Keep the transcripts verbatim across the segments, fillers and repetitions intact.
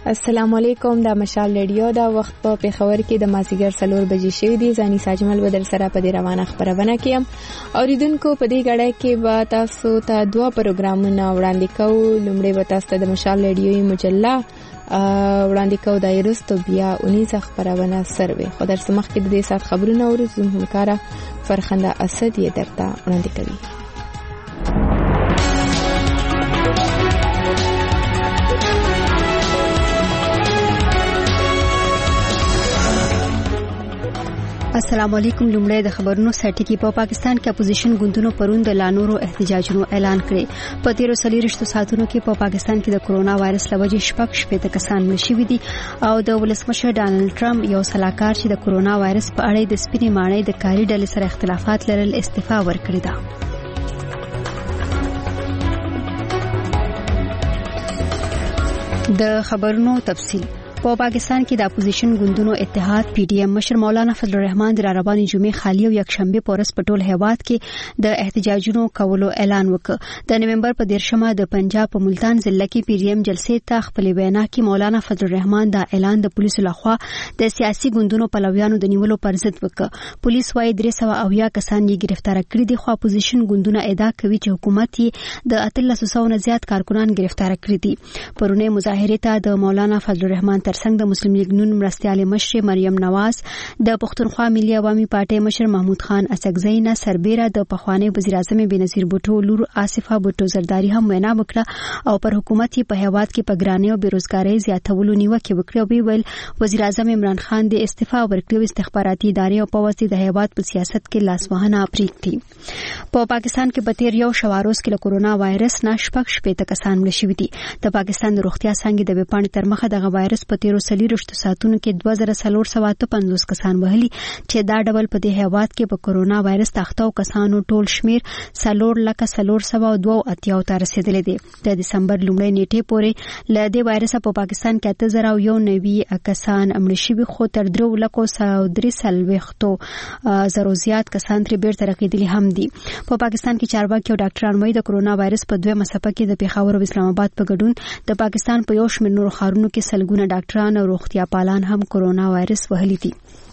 السلام علیکم. د مشال رادیو دا وخت په پیښور کې د مازیګر څلور بجې شوي دي. ځاني ساجمل بدر سره په دې روانه خبرونه کې هم اوریدونکو په دې غړې کې به تاسو ته دوه پروګرامونه وړاندې کوو. لومړی به تاسو ته د مشال رادیوي مجله وړاندې کوو، د ایرستو بیا اونیزه خبرونه سروي خو در سمخ کې د دې سات خبرونه ورزم همکارا فرخنده اسد یې درته وړاندې کوي. السلام علیکم. لومړی د خبرونو سرټکی. په پاکستان کې اپوزیشن ګوندونو پرون د لانورو احتجاجونو اعلان کړي. په تیرو څلوېښتو ساعتونو کې په پاکستان کې د کورونا وایرس لوجې شپږ شپېته کسان مړه شوي دي او د ولسمشر ډانلډ ټرمپ یو سلاکار چې د کورونا وایرس په اړه د سپینې ماڼۍ د کاري ډلې سره اختلافات لرل استعفا ورکړې ده. د خبرونو تفصیل. په پاکستان کې د اپوزیشن ګوندونو اتحاد پی ډی ایم مشر مولانا فضل الرحمن د راروانې جمعې خالی او یکشنبه په ورځ په ټول هیواد کې د احتجاجونو کولو اعلان وکړ. د نومبر په دیرشمه د پنجاب په ملتان ضلع کې پی ډی ایم جلسې ته خپل وینا کې مولانا فضل الرحمن دا اعلان د پولیسو لخوا د سیاسي ګوندونو پلویانو د نیولو پر ضد وکړ. پولیس وايي درې سوه اویا کسان یې گرفتار کړي دي خو اپوزیشن ګوندونه ادعا کوي چې حکومت یې د اتلس سوه نه زیات کارکونان گرفتار کړي دي. پرونه مظاهره ته د مولانا فضل الرحمن ترڅنګ د مسلم لیگ نون مرستیال مشر مریم نواز، د پښتونخوا ملي عوامي پارټي مشر محمود خان اسکزئی نه سربېره د پخوانی وزیر اعظم بنظیر بوټو لور آصفه بوټو زرداری هم وینا وکړه او پر حکومت په هیواد کې پګرانۍ او بیروزګارۍ زیاتولو نیوکه وکړه او ویل وزیر اعظم عمران خان د استعفا ورکړو استخباراتي ادارې او په واسطه د هیواد په سیاست کې لاسوهنه پریږدي. په پاکستان کې په تیر یو شواروز کې له کورونا وایرس نه شپږ شپېته کسان مړه شوي دي. د پاکستان د روغتیا څنګه د وپاڼې تر مخه دغه وایرس په تیرو څلوېښتو ساعتونو کې دوه زره څلور سوه اته پنځوس کسان وهلي چې دا ډول په دې هیواد کې په کورونا وایرس تاخته کسانو ټول شمیر څلور لکه څلور سوه دوه اتیا ته رسیدلی دی. د دسمبر لومړۍ نیټې پورې له دې وایرس په پاکستان کې اته زره یو نوي کسان مړه شوي خو تر درې لکو سوه درې څلوېښتو زرو زیات کسان ترې بیرته رغېدلي هم دي. په پاکستان کې چارواکي او ډاکټران وايي د کورونا وایرس په دویمه څپه کې د پیښور او اسلام آباد په ګډون د پاکستان په یو شمېر نورو ښارونو کې سلګونه ډاکټران او روغتیا پالان هم کورونا وایرس وهلي دي.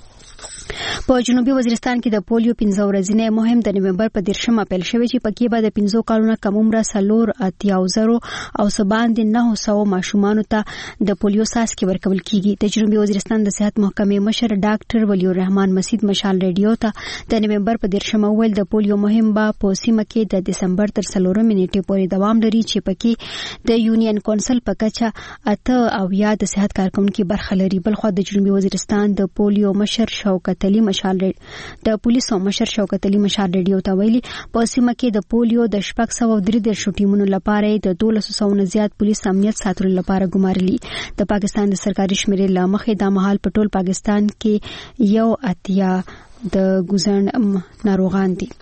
په جنوبي وزیرستان کې د پولیو پنځه ورځنی مهم د نومبر په دیرشمه پیل شوی چې پکې به د پنځو کالونو کم عمره څلور اتیا زرو او څه باندې نهه سوه ماشومانو ته د پولیو څاڅکي ورکول کیږي. د جنوبي وزیرستان د صحت محکمې مشر ډاکټر ولی الرحمن مسید مشال رادیو ته د نومبر په دیرشمه ویل د پولیو مهم به په سیمه کې د دسمبر تر څلورمې نیټې پورې دوام لري چې پکې د یونین کونسل په کچه اته اویا د صحت کارکونکو برخه لري. بلخو د جنوبي وزیرستان د پولیو مشر شوکت علی مشال د پولیسو مشر شوکت علی مشال رادیو ته ویلي په سیمه کې د پولیو د شپږ سوه درې دېرشو ټیمونو لپاره د دولس سوه نه زیات پولیس امنیت ساتلو لپاره ګمارلي. د پاکستان د سرکاري شمیرې له مخې دا مهال په ټول پاکستان کې یو اتیا د ګوزن ناروغان دي.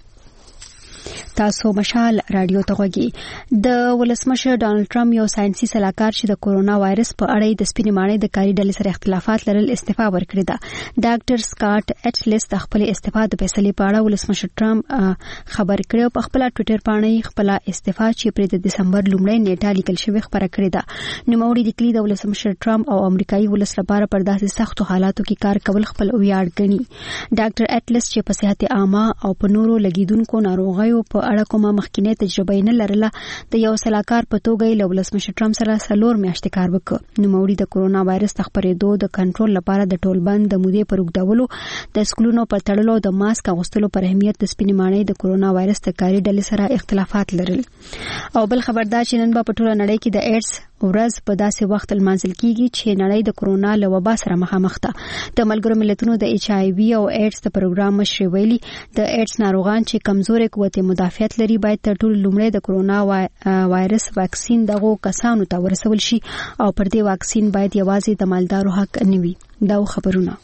تاسو مشال رادیو ته غوږی. د ولسمشر ډانلډ ټرمپ یو ساينسي سلاکار چې د کورونا وایرس په اړه د سپینې ماڼۍ د کاري ډلې سره اختلافات لرل استعفا ورکړې ده. ډاکټر سکاټ اټلس د خپل استعفا د فیصلې په اړه ولسمشر ټرمپ خبر کړی او په خپل ټوئیټر باندې خپل استعفا چې پر د دسمبر لومړۍ نیټه لیکل شوی خبره کړې ده. نوموړي لیکلي د ولسمشر ټرمپ او امریکایي ولس لپاره پر داسې سختو حالاتو کې کار کول خپل ویاړ ګڼي. ډاکټر اټلس چې په صحت عامه او په نورو لګیدونکو ناروغیو په اړه کومه مخکینه تجربه نه لرله د یو سلاکار په توګه له ولسمشر ټرمپ سره څلور میاشتې کار وکړ. نوموړي د کورونا وایرس د خپرېدو د کنټرول لپاره د ټولبند د مودې پر اوږدولو د سکولونو پر تړلو د ماسک اغوستلو پر اهمیت د سپینې ماڼۍ د کورونا وایرس د کاري ډلې سره اختلافات لرل. او بل خبردار چې نن به په ټوله نړۍ کې د ایډز ورځ په داسې وخت لمانځل کیږي چې نړۍ د کورونا له وبا سره مخامخ ده. د ملګرو ملتونو د ایچ آی وي او ایډز د پروګرام مشر ویلي د ایډز ناروغان چې کمزورې قوت مدافعت لري باید تر ټولو لومړی د کورونا وایرس واکسین دغو کسانو ته ورسول شي او پر دې واکسین باید یوازې د مالدارو حق نه وي. دا خبرونه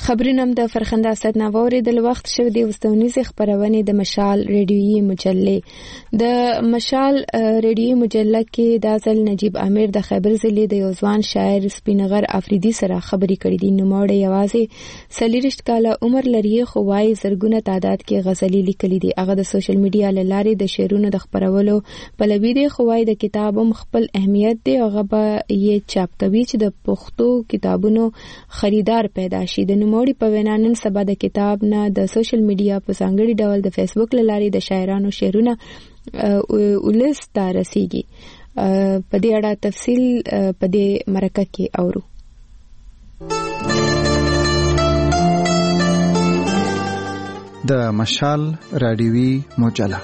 خبرونه د فرخنده اسد ناووري د وخت شو د وستونیز خبرونه د مشال ریډیوي مجله د مشال ریډیوي مجله کې د ځل نجیب امیر د خیبر ضلع د یوځوان شاعر سپینغر افریدي سره خبري کړې دي. نو موړ یوازې سلیرشت کاله عمر لري خو وايي زرګونه تعداد کې غزلي لیکلي دي. هغه د سوشل میډیا لارې د شعرونو د خبرولو په لوي دي خو وايي د کتاب خپل اهمیت دی. هغه به یې چاپ کوي چې د پښتو کتابونو خریدار پیدا شي. د نوموړي په وینا نن سبا د کتاب نه د سوشل میډیا په ځانګړي ډول د فیسبوک له لارې د شاعرانو شعرونه ولس ته رسیږي. په دې اړه تفصیل په دې مرکه کې اورو. د مشال رادیوي مجله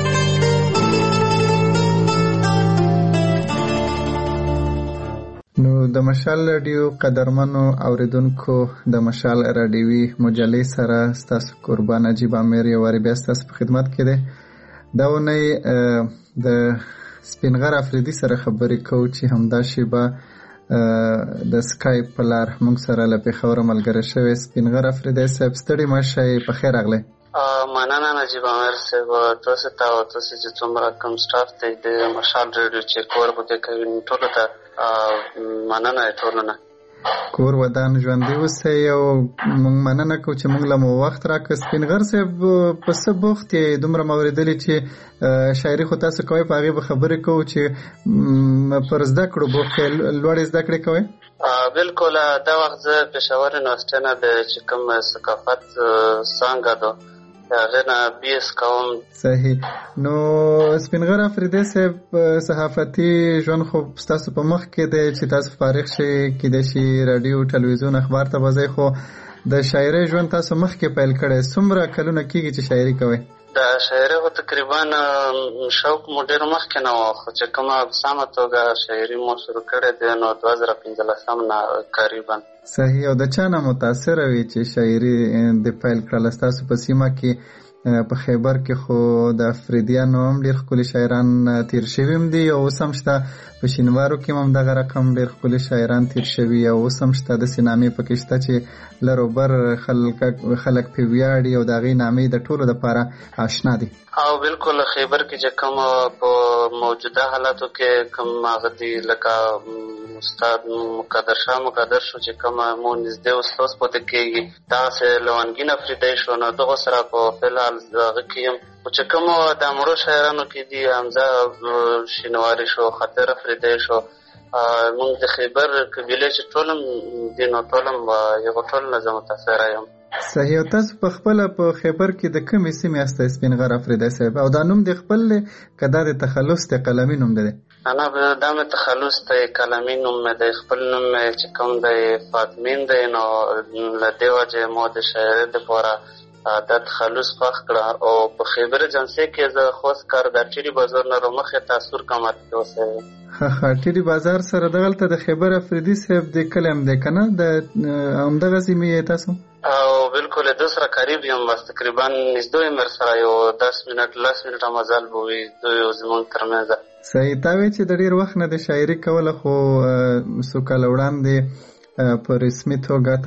نو د مشال رادیو قدرمنو اوریدونکو د مشال رادیوي مجلې سره ستاسو قربان نجیب امیر یو واری بیا ستاسو په خدمت کې ده. دا ونې د سپینغر افریدي سره خبرې کوو چې همدا شیبه د سکایپ په لار موږ سره له پېښوره ملګری شوی. سپینغر افریدي صاحب ستړي مه شئ، په خیر راغلی. مننه نجیب امیر صاحب، تاسو ته او تاسو چې څومره کوم سټاف دی د مشال رادیو چې کور پکې کوي ټولو ته مننه ټولنه. کور ودان ژوندي اوسئ او موږ مننه کوو چې موږ له مو وخت راکړ. سپینغر صاحب په څه بوخت یې؟ دومره مې اورېدلي چې شاعري خو تاسو کوئ، په هغې به خبرې کوو چې پر زده کړو بوخت یې، لوړې زده کړې کوئ؟ بلکل. دا وخت زه پېښور یونیورسټۍ نه د چې کوم ثقافت څانګه ده هغه نه بي اس کوم. صحیح. نو سپینغر افریدي صاحب صحافتي ژوند خو ستاسو په مخ کې دی چې تاسو فارغ شئ، کېدای شي راډیو ټلویزیون اخبار ته به ځئ، خو د شاعرۍ ژوند تاسو مخکې پیل کړی. څومره کلونه کېږي چې شاعري کوئ؟ د شاعرۍ خو تقریبا شوق مو ډېر مخکې نه و، خو چې کومه سمه توګه شاعري مو شروع کړې ده نو دوه زره پنځلسم نه قریبا. صحیح. او د چا نه متاثره وي چې شاعري د پیل کړله؟ ستاسو په سیمه کې په خیبر کې خو د افریدیانو هم ډېر ښکلي شاعران تیر شوي هم دي، او اوس هم شته. په شینوارو کې هم دغه رقم ډېر ښکلي شاعران تیر شوي، او اوس هم شته. داسې نامې پکې شته چې لر او بر خلک خلک پرې ویاړي او د هغې نامې د ټولو دپاره اشنا دي. او بلکل خیبر کې چې کوم په موجوده حالاتو کې کوم هغه دي لکه استاد مقدر شاه مقدر شو چې کوم مو نږدې استاد پاتې کېږي، داسې لونګین افریدی شو. نو دغه سره په فلحال هغه کې یم چې کوم د امرو شاعرانو کې دي حمزه شینواري شو، خطر افریدی شو. موږ د خیبر قبیلې چې ټول دي نو ټول یو ټول نه زه متاثره یم. صحیح. او تاسو په خپله په خیبر کې د کومې سیمې یاست سپینغر افریدي صاحب؟ او دا نوم د خپل دی که دا د تخلص دی قلمي نوم دی؟ نه، دا مې تخلص دی، قلمي نوم مې دی. خپل نوم مې چې کوم دی فاطمین دی، نو له دې وجې مو د شاعرۍ دپاره دا تخلص خوښ کړه. او په خیبر ایجنسۍ کې زه خوست کار د ټیري بازار نه رامخې ته سور کمر کې اوسېږم. ښه ښه. ټیري بازار سره دغلته د خیبر افریدي صاحب د کلی هم دی که نه؟ د همدغه سیمې یې تاسو؟ او بلکل د سره قریب یم، بس تقریبا نږدې یم سره یو دس منټ لس منټه مزل به وي دوی زموږ ترمنځ. صحیح. تا وایي چې د ډېر وخت نه د شاعري کوله، خو څو کاله وړاندې په رسمي توګه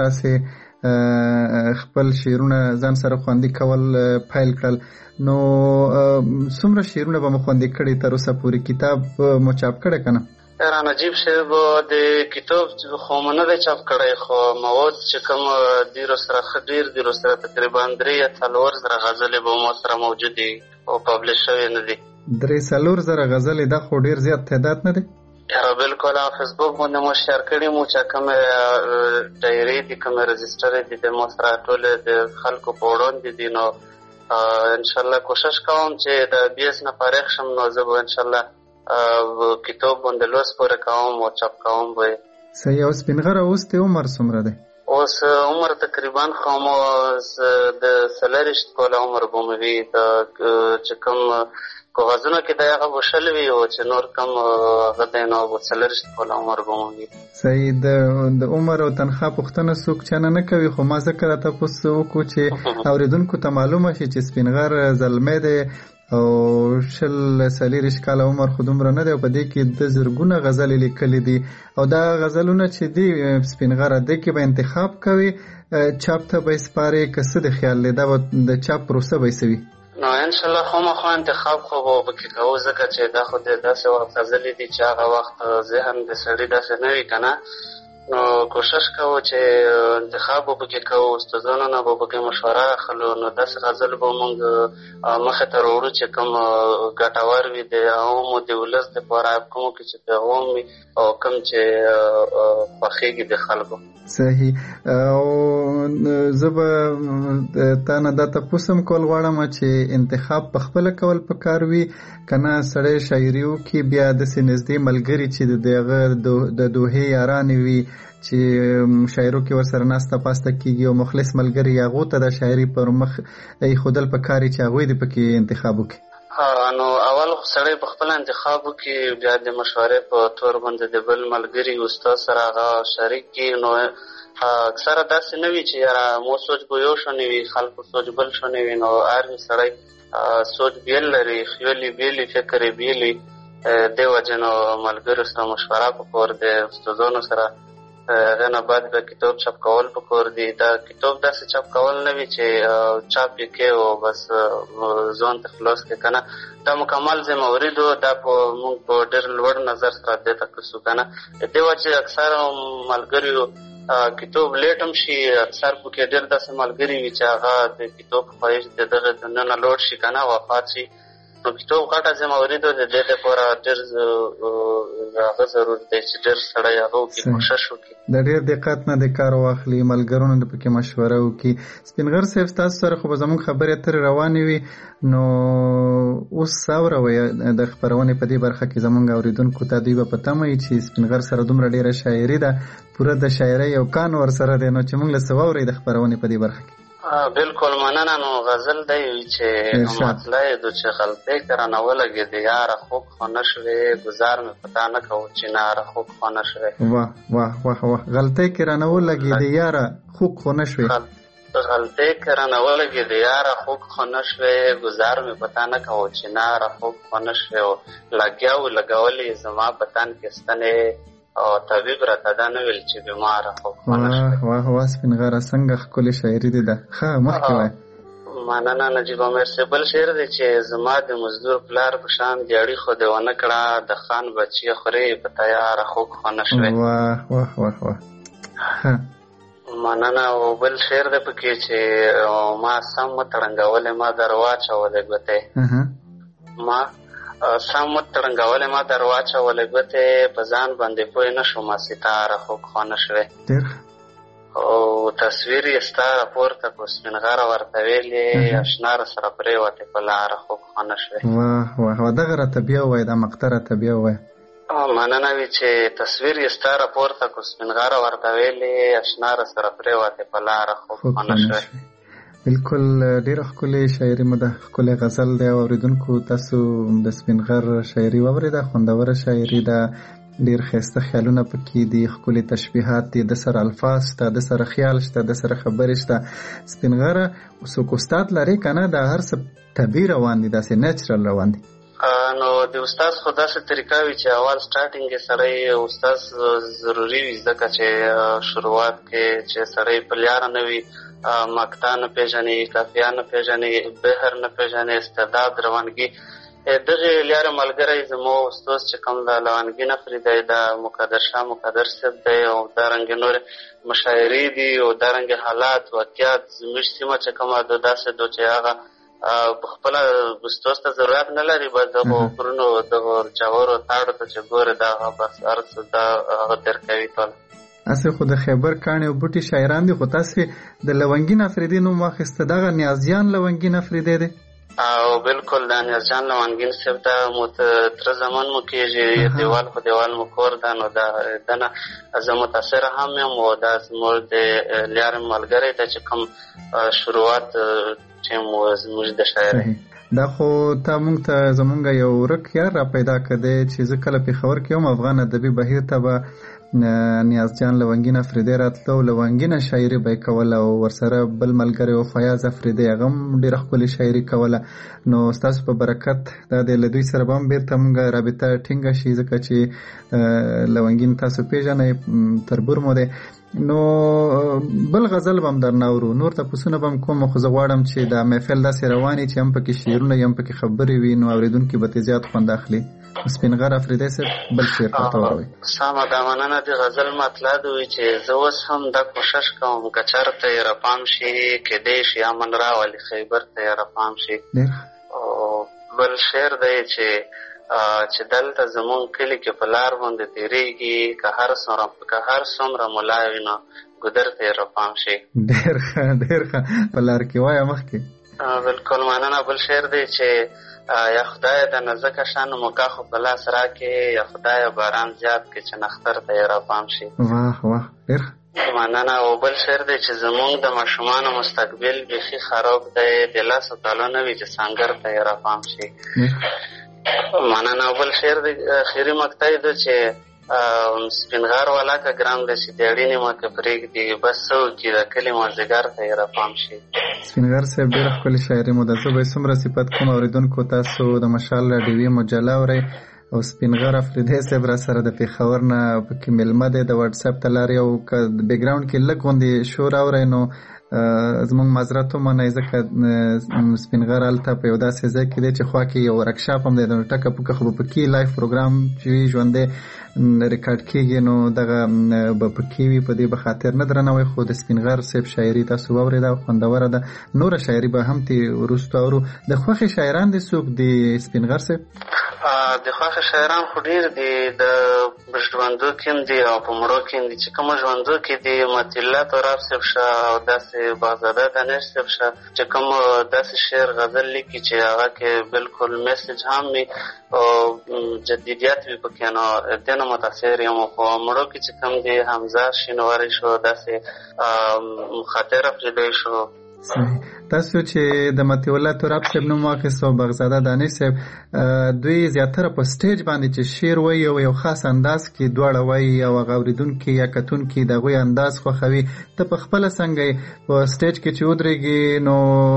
تاسې خپل شعرونه ځان سره خوندي کول پیل کړل. نو څومره شعرونه به مو خوندي کړي تر اوسه پورې؟ کتاب مو چاپ کړی که نه؟ را نجیب صاحب د کتاب خو مو نه دی چاپ کړی، خو مواد چې کوم دیرو سره ښه ډېر دیرو سره تقریبا درې یا څلور زره غزلې به مو سره موجود دي او پبلش شوې نه دي. درې څلور زره غزلې، دا خو ډېر زیات تعداد نه دی؟ یاره بلکل. او فیسبوک باندې مو شیر کړي مو چې کومې ډایري دي کومې رجسټرې دي د مو سره ټولې د خلکو په وړاندې دي. نو انشاءالله کوشش کوم چې د بي اس نه فارغ شم نو زه به انشاءالله کتاب باندې لوست پورې کوم او چاپ کوم به. صحیح. او سپینغره اوس د عمر څومره دی؟ اوس عمر تقریبا خو مو د څلېرویشت کاله عمر به مې وي. چې کوم کاغذونه کې د هغه به شل وي او چې نور کم هغه دی نو به څلېرویشت کاله عمر به مو وي. صحیح. د عمر او تنخوا پوښتنه څوک چانه نه کوي، خو ما ځکه راته تپوس وکړو چې اورېدونکو ته معلومه شي چې سپینغر زلمی دی او شل څلېرویشت کاله عمر خو دومره نه دی، او په دې کې د زرګونه غزلې لیکلي دي. او دا غزلونه چې دي سپینغره دې کې به انتخاب کوي چاپ ته به سپارې که څه د خیال دی دا د چاپ پروسه به څه وي؟ نو انشاءالله خامخا انتخاب خو به پکې کوو ځکه چې دا خو د داسې وخت غزلې دي چې هغه وخت ذهن د سړي داسې نه وي که نه، نو کوشش کوو چې انتخاب به پکې کوو، استادانو نه به پکې مشوره اخلو، نو داسې غزل به مونږ مخې ته راوړو چې کوم ګټور وي د عوامو د ولس دپاره، کومو کې چې پیغام وي او کوم چې خوښېږي د خلکو. صحیح. او زه به تا نه دا تپوس هم کول غواړم چې انتخاب په خپله کول پکار وي که نه سړی شاعري وکړي بیا داسې نږدې ملګري چې د هغه د دوحې یارانې وي چې شاعرو کې ورسره ناسته پاسته کېږي او مخلص ملګري هغو ته د شاعري پر مخ ایښودل پکار چې هغوی دې پکې انتخاب وکړي. نو اول سړی په خپل انتخاب وکړي، بیا د مشورې په تور باندې د بل ملګري استاد سره هغه شریک کړي. نو اکثره داسې نه وي چې یاره مو سوچ به یو شانی وي خلکو سوچ بل شانی وي، نو هر سړی سوچ بیل لري، خیالي بیلي، فکر یې بیلي، دې وجې نو ملګرو سره مشوره پکار دی، استادانو سره. هغې نه بعد به کتاب چاپ کول پکار دي. دا کتاب داسې چاپ کول نه وي چې چاپ یې کې او بس ځان ته خلاص کې که نه، دا مکمل ذمهواري ده، دا په موږ په ډېر لوړ نظر سره دې ته کسو که نه. دې وجې اکثر ملګریو کتاب لیټ هم شي، اکثر پکې ډېر داسې ملګري وي چې هغه د کتاب خواهش د دغه دنیا نه لوړ شي که نه، وفات شي. نو کتاب غټه ذمهواري ده، د دې لپاره ډېر هغه ضرور دی چې ډېر سړی هغه وکړي، کوشش وکړي د ډېر دقت نه د کار واخلي، ملګرو نه پکې مشوره وکړي. سپین غر صاحب ستاسو سره خو به زموږ خبرې اترې روانې وي، نو اوس اورئ د خپرونې په دې برخه کې زموږ اورېدونکو ته دوی به په تمه وي چې سپین غر سره دومره ډېره شاعري ده، پوره د شاعرۍ یو کان ورسره دی، نو چې موږ له څه واورئ د خپرونې په دې برخه کې. بالکل مننه. نو غزل دی چې مطلع دو چې غلطۍ که رانه ولګېدې یاره خوب خو نه شوې، ګزار مې پتا نه کوو چې ناره خوب خو نه شوې. واه واه واه واه غلطۍ که رانه ولګېدې یاره خوب خو نه شوې، غلطۍ که رانه ولګېدې یاره خوب خو نه شوې، ګزار مې پتا نه کوو چې ناره خوب خو نه شوې. او لګیا و لګولې زما په تن کې ستنې او طبیب راته دا نه ویل چې بیماره خوب خو نه شوې. واه واه سپین غره څنګه ښکلې شاعري دې ده. ښه مخکې وایه. مننه نجیب امیر صاحب. بل شعر دی چې زما د مزدور پلار په شان دیاړي خو دې ونه کړه، د خان بچي خورې په تیاره خوب خو نه شوې. واه واه واه واه. مننه. او بل شعر دی پکې چې ما سم وتړنګولې ما در واچولې ګوتې، ما سم وتړنګولې ما در واچولې ګوتې، په ځان باندې پوه نه شومه ستاره خوب خو نه شوې. او تصویر یې ستا راپورته کړو سپین غره ورته ویلې، اشنا راسره پرېوتې په لاره خوب خو نه شوې. واه واه دغه راته بیا ووایه، دا مقطع راته بیا ووایه. مننه وي چې تصویر یې ستا راپورته کړو سپین غره ورته ویلې، اشنا راسره پرېوتې په لاره خوب خو نه شوې. بالکل ډېره ښکلې شاعري مو ده، ښکلی غزل دی. اورېدونکو تاسو د سپین غر شاعري واورېده، خوندوره شاعري ده، ډېر ښایسته خیالونه پکې دي، ښکلي تشبیهات دي، د سره الفاظ شته، د سره خیال شته، د سره خبرې شته. سپین غره څوک استاد لري که نه، دا هر څه طبیعي روان دي، داسې نیچرل روان دي. نو د استاد خو داسې طریقه وي چې اول سټارټینګ یې سړی استاد ضروري وي، ځکه چې شروعات کې چې سړی په لیاره نه وي، مقطع نه پېژني، قافیه نه پېژني، بحر نه پېژني، استعداد، روانګي. دغې لیارې ملګری زما استاد چې کوم د لونګي نفري دی، د مقدر شاه مقدر صاحب دی، او دارنګې نورې مشاعرې دي، او دارنګې حالات واقعات زموږ سیمه چې کومه ده داسې ده چې هغه خپله استاد ته ضرورت نه لري، بس دغو غرونو دغو جوارو تاړو ته چې ګورې دا هغه بس هر څه دا هغه درک کوي ټول. اسې خو د خیبر کاڼي او بوټي شاعران دي، خو تاسې د لونګین افریدي نوم واخیسته، دغه نیازیان لونګین افریدی دی؟ او بالکل د نیازجان لونګین صاحب ته مو تره زمان مو کېږي، دیوال خو دیوال مو کور ده، نو د ده نه زه متاثره هم یم، او دا زموږ د لیارې ملګری ته چې کوم شروعات چې مو زموږ د شاعرۍ. دا خو تا مونږ ته زمونږ یو ورک یار را پیدا کړی چې زه کله پېښور کې یم، افغان ادبي بهیر ته به نیازجان لونګین افریدی راتله او لونګینه شاعري به یې کوله، او ورسره بل ملګری و فیاض افریدی، هغه هم ډېره ښکلې شاعري کوله. نو ستاسو په برکت دا دی له دوی سره به هم بېرته مونږ رابطه ټینګه شي، ځکه چې لونګین تاسو پېژنئ، تربور مو دی. نو بل غزل بم در نورو نور ته پوسونه بم کوم خو زه غواړم چې دا محفل داسې رواني چې هم پکې شعرونه هم پکې خبرې وي نو اوریدونکي به ترې زیات خوند اخلي. سپینغر افریدی صاحب بل شعر راته ووایئ. سمه ده، مننه. د غزل مطلب وي چې زه اوس هم دا کوشش کوم که چېرته یې رپام شي کیدی شي امن راولي خیبر ته یې رپام شي. بل شعر دی چې چې دلته زمونږ کلي کې په لار باندې تېرېږي که هر څومره که هر څومره ملا وي نو ګودر ته یې رپام شي. ډېر ښه ډېر ښه، په لار کې وایه مخکې. بلکل مننه. بل شعر دی چې یا خدای د نازکه شان موکا خو په لاس راکې یا خدای باران زیات کې چې نختر ته یې رپام شي. واه واه ډېر مننه. او بل شعر دی چې زمونږ د ماشومانو مستقبل بیخي خراب دی د لسو کالو نه وي چې سنګر ته یې رپام شي. مننه. او بل شعر دی اخري مقطع دی چې سپینغار والا که ګرام دی چې د اړینې مکه پرېږدي بس څه وکړي د کلي مازدیګر ته یې رپام شي. سپینغر صاحب ډېره ښکلې شاعري مو ده. زه به یې څومره صفت کوم اورېدونکو تاسو د مشال راډیوي مجله اورئ او سپینغر افریدی صاحب را سره د پېښور نه پکې مېلمه دی د واټساپ ته لارې او که بیکګراونډ کې لږ غوندې شور اورئ نو زمونږ معذرت ومنئ ځکه سپینغر هلته په یو داسې ځای کې دی چې خوا کې یو ورکشاپ هم دی نو ټکه پوکه خو به پکې لایف پروګرام چې وي ژوندی ریکارډ کېږي نو دغه به پکې وي په دې به خاطر نه درنوئ خو د سپینغر صاحب شاعري تاسو واورېده او خوندوره ده. نوره شاعري به هم ترې وروسته اورو. د خوښې شاعران دي څوک دي سپینغر صاحب؟ د خوښې شاعران خو ډېر دي، د ژوندو کې هم دي او په مړو کې هم دي. چې کومه ژوندو کې دي مطیع تراب صاحب شه او داسې بغزاده دانش صاحب شه چې کوم داسې شعر غزل لیکي چې هغه کې بالکل میسج هم وي او جدیدیت وي پکې نو دې نه متاثر یم. خو مړو کې چې کوم دي حمزه شینواری شو داسې خاطر افریدی شو. تاسو چې د مطیع الله تراب صاحب نوم واخیست او بغزاده دانش صاحب دوی زیاتره په سټیج باندې چې شعر وایي او یو خاص انداز کې دواړه وایي او هغه اورېدونکي یا کتونکي د هغوی انداز خوښوي. ته په خپله څنګه په سټیج کې چې ودرېږي نو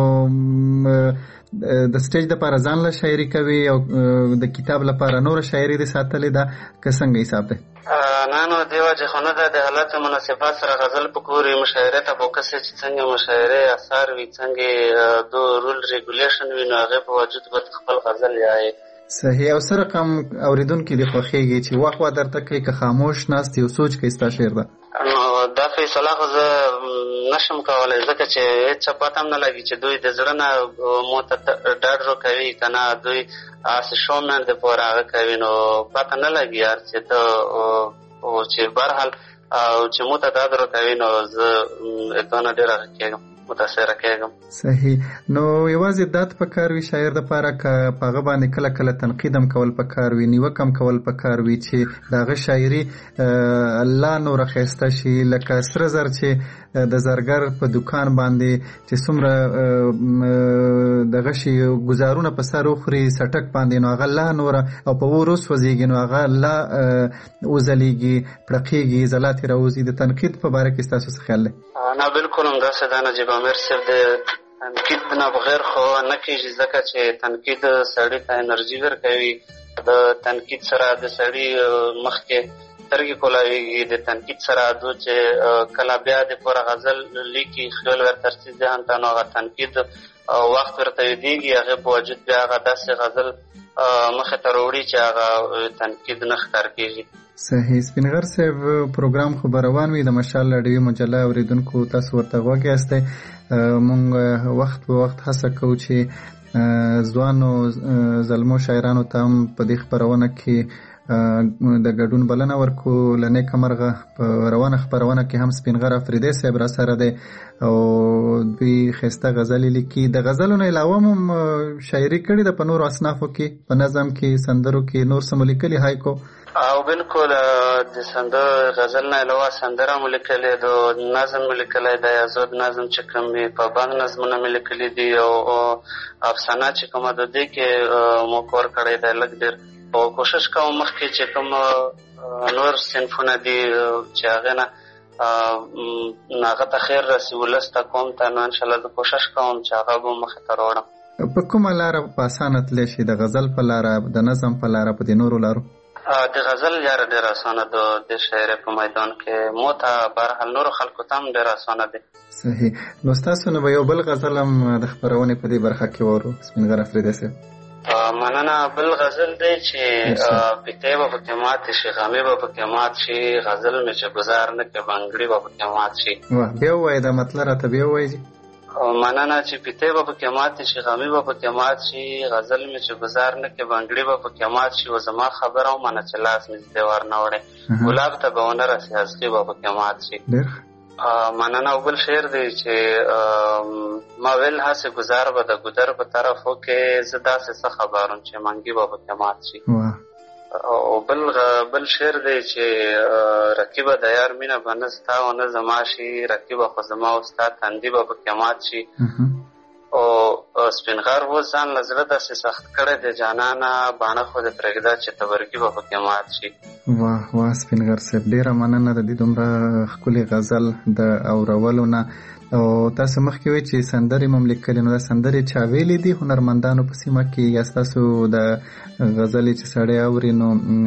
د سټیج دپاره ځان له شاعري کوي او د کتاب لپاره نوره شاعري دې ساتلې ده که څنګه حساب دی؟ نه نو دې وجې خو نه ده د حالت مناسبات سره غزل په کور وي مشاعرې ته فوکس چې څنګه مشاعرې اثار وي څنګه دو رول ریګولیشن وي نو هغې په وجود به خپل غزل یایې. صحیح. او څه رقم اورېدونکي دې خوښېږي چې وخت وا درته کوي که خاموش ناست یو سوچ کوي ستا شعر ده؟ نو دا فیصله خو زه نشم کولی ځکه چې هېڅ چا پته هم نه لګي چې دوی د زړه نه مو ته ډاډ روکوي که نه دوی هسې شومن دپاره هغه کوي نو پته نه لګي یار چې ته چې برحال چې مو ته ډاډ روکوي نو زه دونه ډېر هغه کېږم متاثره کېږم. صحیح. نو یوازې داد په کار وي شاعر دپاره که په هغه باندې کله کله تنقید هم کول په کار وي نیوکه هم کول په کار وي چې د هغه شاعري لا نوره ښایسته شي لکه سره زر چې د زرګر په دکان باندې چې څومره دغه شي ګزارونه په سر وخوري سټک باندې نو هغه لا نوره او په اور وسوځېږي نو هغه لا وځلیږي پړقېږي ځلات یې راوځي. د تنقید په باره کې ستاسو څه خیال دی؟ نه بالکل همداسې ده نجیب امیر صاحب د تنقید نه بغیر خو نه کېږي ځکه چې تنقید سړي ته انرژي ورکوي. د تنقید سره د سړي مخکې سترګې کولاویږي. د تنقید سره دو چې کله بیا د پوره غزل لیکي خیال ورته رسي ذهن ته نو هغه تنقید وخت ورته یادېږي هغې په وجود بیا هغه داسې غزل مخې ته راوړي چې هغه تنقید نه ښکار کېږي. صحیح. سپینغر صاحب پروګرام خو به روان وي د مشال راډیوي مجله اورېدونکو تاسو ورته غوږ یاستئ. مونږ وخت په وخت هڅه کوو چې ځوانو زلمو شاعرانو ته هم په دې خپرونه کې د ګډون بلنه ورکو. له نیکه مرغه په روانه خپرونه کې هم سپینغر افریدی صاحب را سره دی او دوی ښایسته غزلې لیکي. د غزلو نه علاوه هم شاعري کړې ده په نورو اصنافو کې په نظم کې سندرو کې نور څه مو لیکلي هایکو؟ او بالکل د سندر غزل نه علاوه سندره مو لیکلې ده نظم مو لیکلی دی ازاد نظم چې کوم وي په بند نظمونه مې لیکلي دي او افسانه چې کومه ده دې کې مو کار کړی دی لږ ډېر او کوشش کوم مخکې چې کوم نور صنفونه دي چې هغې نه هغه ته خیر رسي ولس ته کوم ته نو انشاءالله زه کوشش کوم چې هغه به مخې ته راوړم. په کومه لاره په اسانه تللی شي د غزل په لاره د نظم په لاره په دې نورو لارو؟ د غزل یاره ډېر اسانه ده د شاعرۍ په میدان کې مو ته بهرحال نورو خلکو ته هم ډېر اسانه دی. صحیح. نو ستاسو نه به یو بل غزل هم د خپرونې په دې برخه کې وورو سپینغر افریدی صاحب. مننه. بل غزل دی چې پیتې به پکې ماتې شي، غمې به پکې مات شي، غزل مې چې ګزار نه کې بنګړي به پکې مات شي. واه بیا ووایه دا مطلب راته بیا ووایه. مننه چې پیتې به پکې ماتې شي، غمې به پکې مات شي، غزل مې چې ګزار نه کې بنګړي به پکې مات شي، و زما خبره ومنه چې لاس مې دیوار نه وړی، ګلاب ته به ونه رسي هسکې به پکې مات شي. مننه. او بل شعر دی چې ما ویل هسې ګزار به د ګودر په طرفو کې زه داسې څه خبرم چې منګي به پکې مات شي. او بل بل شعر دی چې رقیبه د یار مینه به نه ستا او نه زما شي، رقیبه خو زما او ستا تندي به پکې مات شي. او سپینغر اوس ځان له زړه داسې سخت کړی دی جانانه، باڼه خو دې پرېږده چې تبرګي به پکې مات شي. واه واه سپینغر صاحب ډېره مننه د دې دومره ښکلې غزل د اورولو نه. او تاسو مخکې وایئ چې سندرې مو هم لیکلې، نو دا سندرې چا ویلې دي هنرمندانو په سیمه کې یا ستاسو د غزلې چې سړی اوري نو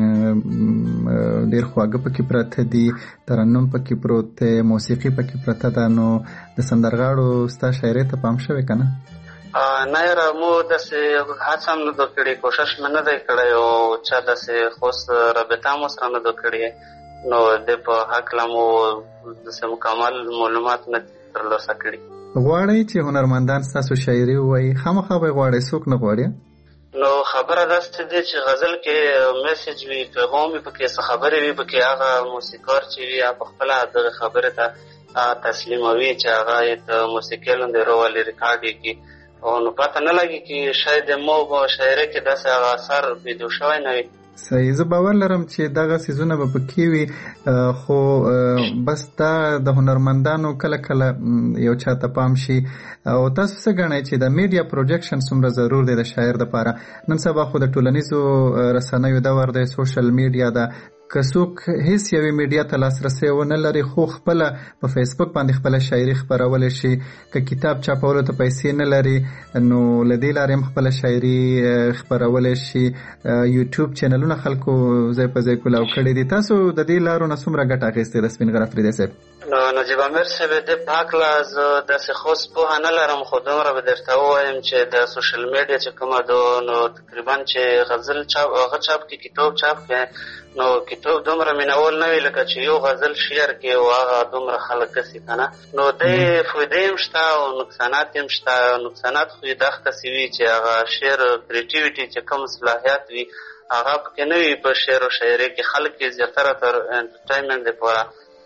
ډېر خواږه پکې پراته دي، ترنم پکې پروت دی، موسیقي پکې پرته ده، نو د سندرغاړو ستا شاعرۍ ته پام شوی که نه؟ نه یاره مو داسې هڅه هم نه ده کړې، کوشش مې نه دی کړی او چا داسې خوست رابطه مو سره نه ده کړې، نو د په هکله مو داسې مکمل معلومات نه ترلاسه کړي. غواړئ چې هنرمندان ستاسو شاعري ووایي؟ خامخا به یې غواړئ، څوک نه غواړي؟ نو خبره داسې دی چې غزل کې میسج وي، پیغام وي، پکې څه خبرې وي، پکې هغه موسیقار چې وي هغه پخپله دغه خبرې ته تسلیموي چې هغه یې د موسیقۍ لاندې راولي ریکارډ یې کړي، نو پته نه لګي چې شاید مو په شاعرۍ کې داسې هغه اثر پیدا شوی نه وي. صحیح. زه باور لرم چې دغه څیزونه به پکې وي، خو بس دا د هنرمندانو کله کله یو چاته پام شي. او تاسو څه ګڼئ چې د میډیا پروجیکشن څومره ضرور دی د شاعر دپاره؟ نن سبا خو د ټولنیزو رسنیو دور دی، سوشل میډیا ده، که څوک هیڅ یوې میډیا ته لاسرسی ونه لري خو خپله په فیسبوک باندې خپله شاعري خپرولی شي، که کتاب چاپولو ته پیسې نه لري نو له دې لارې هم خپله شاعري خپرولی شي. یوټیوب چینلونه خلکو ځای په ځای کولاو کړي دي. تاسو د دې لارو نه څومره ګټه اخیستې ده سپین غر افریدی صاحب؟ نو نجیب امیر صاحب دې په هکله زه داسې خاص پوهه نه لرم، خو دومره به درته ووایم چې د سوشل میډیا چې کومه ده نو تقریبا چې غزل چاپ هغه چاپ کې کتاب چاپ کې نو کتاب دومره مینهوال نه وي لکه چې یو غزل شعر کې او هغه دومره خلک هسي که نه، نو دې فایدې هم شته او نقصانات هم شته. نقصانات خو یې دغسې وي چې هغه شعر کریټیویټي چې کوم صلاحیت وي هغه پکې نه وي په شعر او شاعرۍ کې. خلک یې زیاتره تر انټرټینمنټ دپاره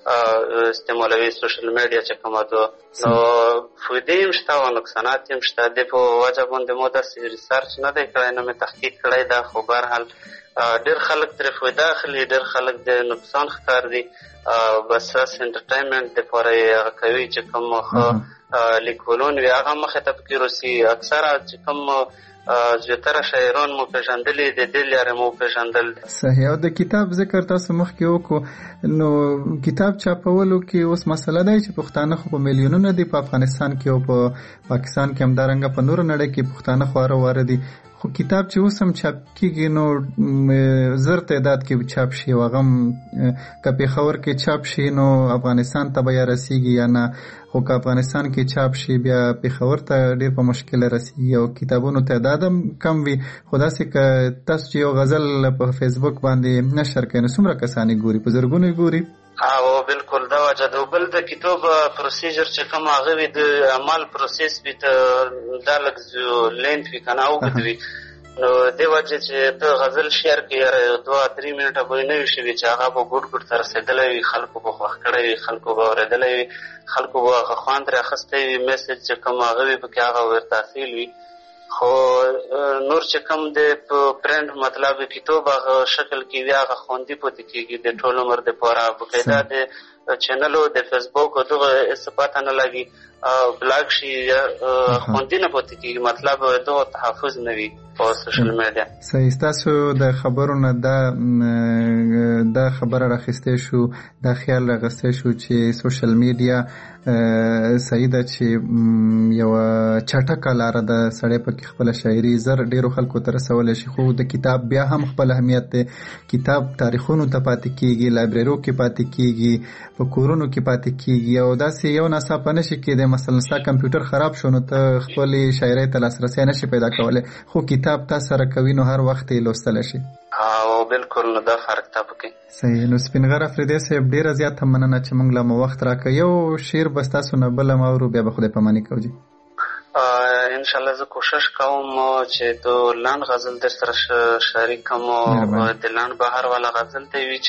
استعمالوي سوشل میډیا چې کومه ده، نو فایدې هم شته او نقصانات هم شته. دې په وجه باندې مو داسې ریسرچ نه دی کړی، نه مې تحقیق کړی ده، خو بهرحال ډېر خلک ترې فایده اخلي، ډېر خلک د نقصان ښکار دي، بس هسې انټرټینمنټ دپاره یې هغه کوي چې کوم ښه لیکولون وي هغه مخې ته پکې روسي. اکثره چې کوم زیاتره شاعران مو پېژندلي د دې لارې مو پېژندل. صحیح. او د کتاب ذکر تاسو مخکې وکړو، نو کتاب چاپولو کې اوس مسله دی چې پښتانه خو په میلیونونه دي په افغانستان کې او په پاکستان کې همدارنګه په نورو نړۍ کې پښتانه خواره واره دي، خو کتاب چې اوس هم چاپ کېږي نو زر تعداد کې چاپ شي، او هغه هم که پېښور کې چاپ شي نو افغانستان ته به یا رسیږي یا نه، خو که افغانستان کې چاپ شي بیا پېښور ته ډېر په مشکله رسیږي او کتابونو تعداد هم کم وي. خو داسې که تاسو چې یو غزل په فیسبوک باندې نشر کوئ نو څومره کسان یې ګوري؟ په زرګونو یې ګوري. او بالکل دا وجه ده. بل د کتاب پروسیجر چې کوم هغه وي د عمل پروسیس وي دا لږ لینت وي که نه اوږد وي، نو دې وجه چې ته غزل شعر کې یاره دوه درې منټه به نه وي شوي چې هغه به ګوټ ګوټ ته رسېدلی وي، خلکو به خوښ کړی وي، خلکو به اورېدلی وي، خلکو به هغه خوند ترې اخیستی وي، میسج چې کوم هغه وي پکې هغه ورته حاصل وي. خو نور چې کوم د پرنټ مطلب کتاب هغه شکل کې وي هغه خوندي پاتې کېږي د ټول عمر دپاره. باقاعده د چینلو د فیسبوک او دغه استفاده نه لګي او بلاک شي خوندي نه پاتې کېږي، مطلب دغه تحفظ نه وي په سوشل میډیا. صحیح. تاسو د خبرو نه دا دا خبره راخسته شو، دا خیال راغسته شو چې سوشل میډیا صحیح ده چې یو چټکه لاره ده، سړی پکې خپل شاعري زر ډیرو خلکو ته رسولی شي، خو د کتاب بیا هم خپل اهمیت دی. کتاب تاریخونو ته پاتې کېږي، لایبرریو کې پاتې کېږي، په کورونو کې پاتې کېږي، او داسې یو ناڅاپه نشي کېدی مثلا ستا کمپیوټر خراب شو نو ته خپلې شاعرۍ ته لاسرسی نشي پیدا کولی، خو کتاب تا سره کوي نو هر وخت یې لوستلی شي. او بالکل نو دا فرق ته پکې صحیح. نو سپینغر افریدی صاحب ډیره زیاته مننه چې موږ له مو وخت راکړ. یو شعر به ستاسو نه بل هم اورو، بیا به خدای پاماني کوو. جی انشاءالله زه کوشش کوم چې د لنډ غزل در سره شریک کوم. د لنډ بهر والا غزل ته وی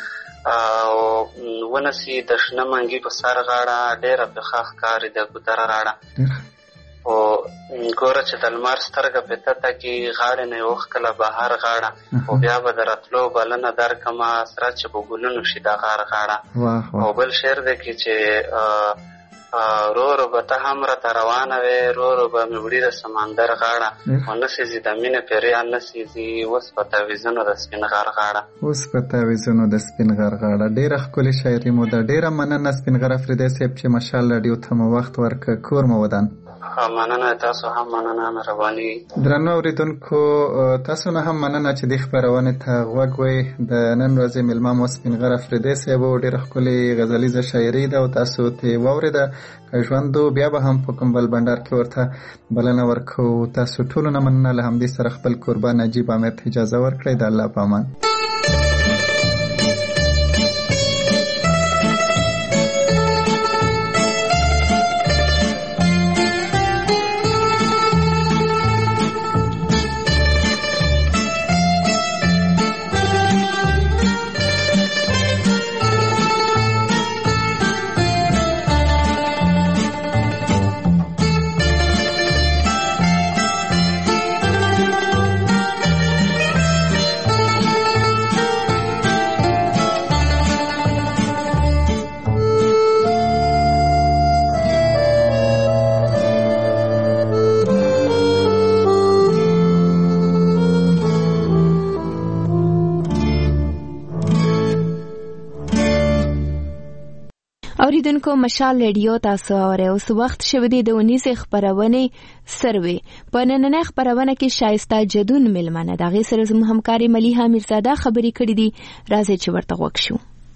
چې ونسی د شنه منګي په سر غاړه ډېره پخه ښکاري د ګودره راړه، او ګوره چې د لمر سترګه په تته کې غاړې نه یې وښکله بهر غاړه، او بیا به د راتلو بلنه درکمه سره چې په ګلونو شي د غار غاړه. او بل شعر دی کې چې رو رو به ته هم راته روانه وې، رو رو به مې وړي د سمندر غاړه، او نه سېزي د مینې پیریان نه سېزي اوس په تعویذونو د سپین غر غاړه. اوس په تعویذونو د سپین غر غاړه. ډېره ښکلې شاعري مو ده. ډېره مننه سپینغر افریدی صاحب چې مشال راډیو ته مو وخت ورکړ. کور مو ودان. مننه، تاسو هم مننه مهرباني. درنو اورېدونکو تاسو نه هم مننه چې دې خپرونې ته غوږ وئ. د نن ورځې میلمه مو سپینغر افریدی صاحب و. ډېره ښکلې غزلیزه شاعري ده او تاسو ترې واورېده. که ژوند و بیا به هم په کوم بل بنډار کې ورته بلنه ورکوو. تاسو ټولو نه مننه. له همدې سره خپل کوربه نجیب امیر ته اجازه ورکړئ. د الله په امان. اوریدونکو مشال ریډیو تاسو اورئ. اوس وخت شوی دی د ونیسې خپرونې سروې. په نننۍ خپرونه کې شایسته جدون میلمنه د هغې سره زموږ همکارې ملیحه میرزاده خبرې کړې دي. راځئ چې ورته غوږ شو.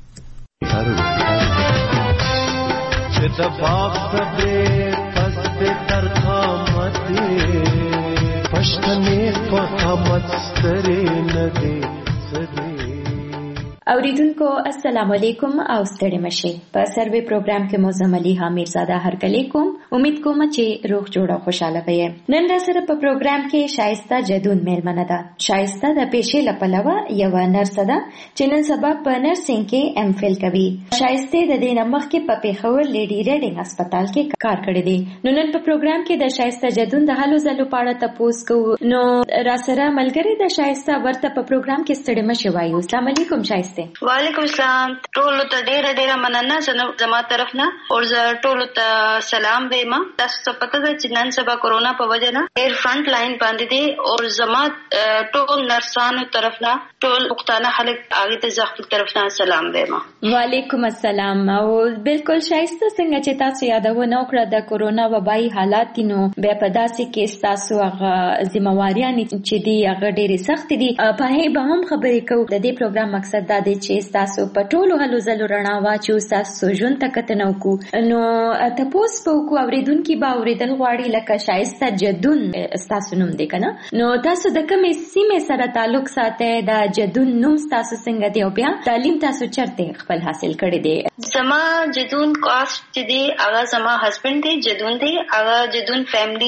اوریدونکو السلام علیکم او ستړي مشي. په سروې پروګرام کې مو ملیحه میرزاده هرکلی کوم. امید کوم چې روغ جوړ او خوشاله وئ. نن را سره په پروګرام کې شایسته جدون میلمنه ده. شایسته د پیشې لپلوه یو نرس ده چې نن سبا په نرسنګ کې ام فل کوي. شایسته د دې نمخ کې په پیښور لیډي ریډینګ هسپتال کې کار کړی دی. نو نن په پروګرام کې د شایسته جدون د هلو زلو پاړه تپوس کوو. نو را سره ملګری د شایسته ورته په پروګرام کې ستړي مشي وایو. السلام علیکم شایسته. وعلیکم السلام. ټولو ته ډیره ډیره مننه زما طرف نه، او زه ټولو ته سلام وایم. تاسو ته پته ده چې نن سبا کورونا په وجه نه ډیر فرنٹ لاین باندې دي، او زما ټول نرسانو طرف نه ټول پښتانه خلک هغه ته زه خپل طرف نه سلام وایم. وعلیکم السلام. او بالکل شایسته څنګه چې تاسو یادونه وکړه د کورونا وبایي حالات نو بیا په داسې کې تاسو هغه ذمہواریاں چې دی هغه ډیره سخت دي. په هغه به هم خبرې کوو. د دې پروګرام مقصد دا دی چې تاسو په ټولو هلو زلو رڼا واچو، تاسو ژوند ته کتنه وکړو. نو تپوس په وکړو اوریدونکي به اوریدل غواړي لکه شایسته جدون تاسو نوم دی کنه. نو تاسو د کومې سیمې سره تعلق ساتئ؟ د جدون نوم تاسو څنګه دی او بیا تعلیم تاسو چرته خپل حاصل کړی دی؟ زما جدون کاسټ دی هغه زما هسبند دی جدون دی. هغه جدون فیملی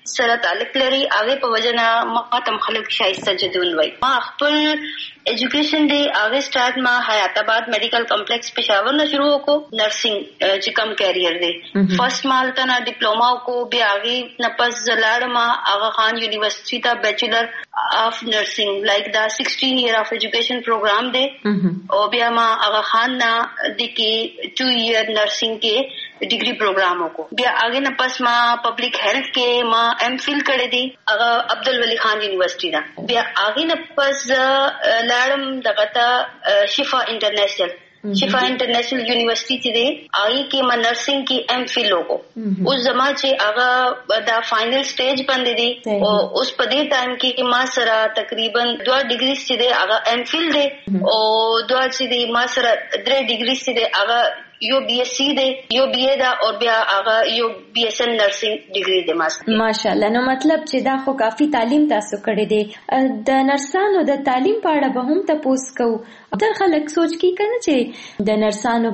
سره تعلق لري هغه په وجنا ما تم خلک شایسته جدول وای. ما خپل ایجوکیشن دی هغه سٹارټ ما حیات آباد میډیکل کمپلیکس پېښور نه شروع وکړو نرسنګ چې کم کیریئر دی. فرست مال ته ډیپلوما کو بیا هغه نه پس زلاړ ما آغا خان یونیورسيټي ته بیچلر اف نرسنګ لایک دا سکسٹین ایئر اف ایجوکیشن پروګرام دی او بیا ما آغا خان نا د کې ټو ایئر نرسنګ کې ډیګري پروګرامو کو بیا آگے نه پس ما پبلک هیلث کې ما ایم فل کړی دی هغه عبدالولی خان یونیورسيټي دا. بیا آگے نه پس لاړم دغه ته شفا انټرنیشنل شفا انټرنیشنل یونیورسيټي چې دی آی کې ما نرسنګ کې ایم فل وکړو. اوس زما چې هغه دا فائنل سټیج باندې دی او اوس په دې ټایم کې ما سره تقریبا دوه ډیګري چې دی هغه ایم فل دی او دوه چې دی ما سره درې ډیګري چې دی هغه یو بی ایس سی دی یو بی اے دا او بیا هغه یو بی ایس ان نرسنګ ډیګري دی ماستر. ماشاءالله. نو مطلب چې دا خو کافی تعلیم تاسو کړی دی. د نرسانو د تعلیم په اړه به هم تاسو کو تر خلک سوچ کی کنه چې د نرسانو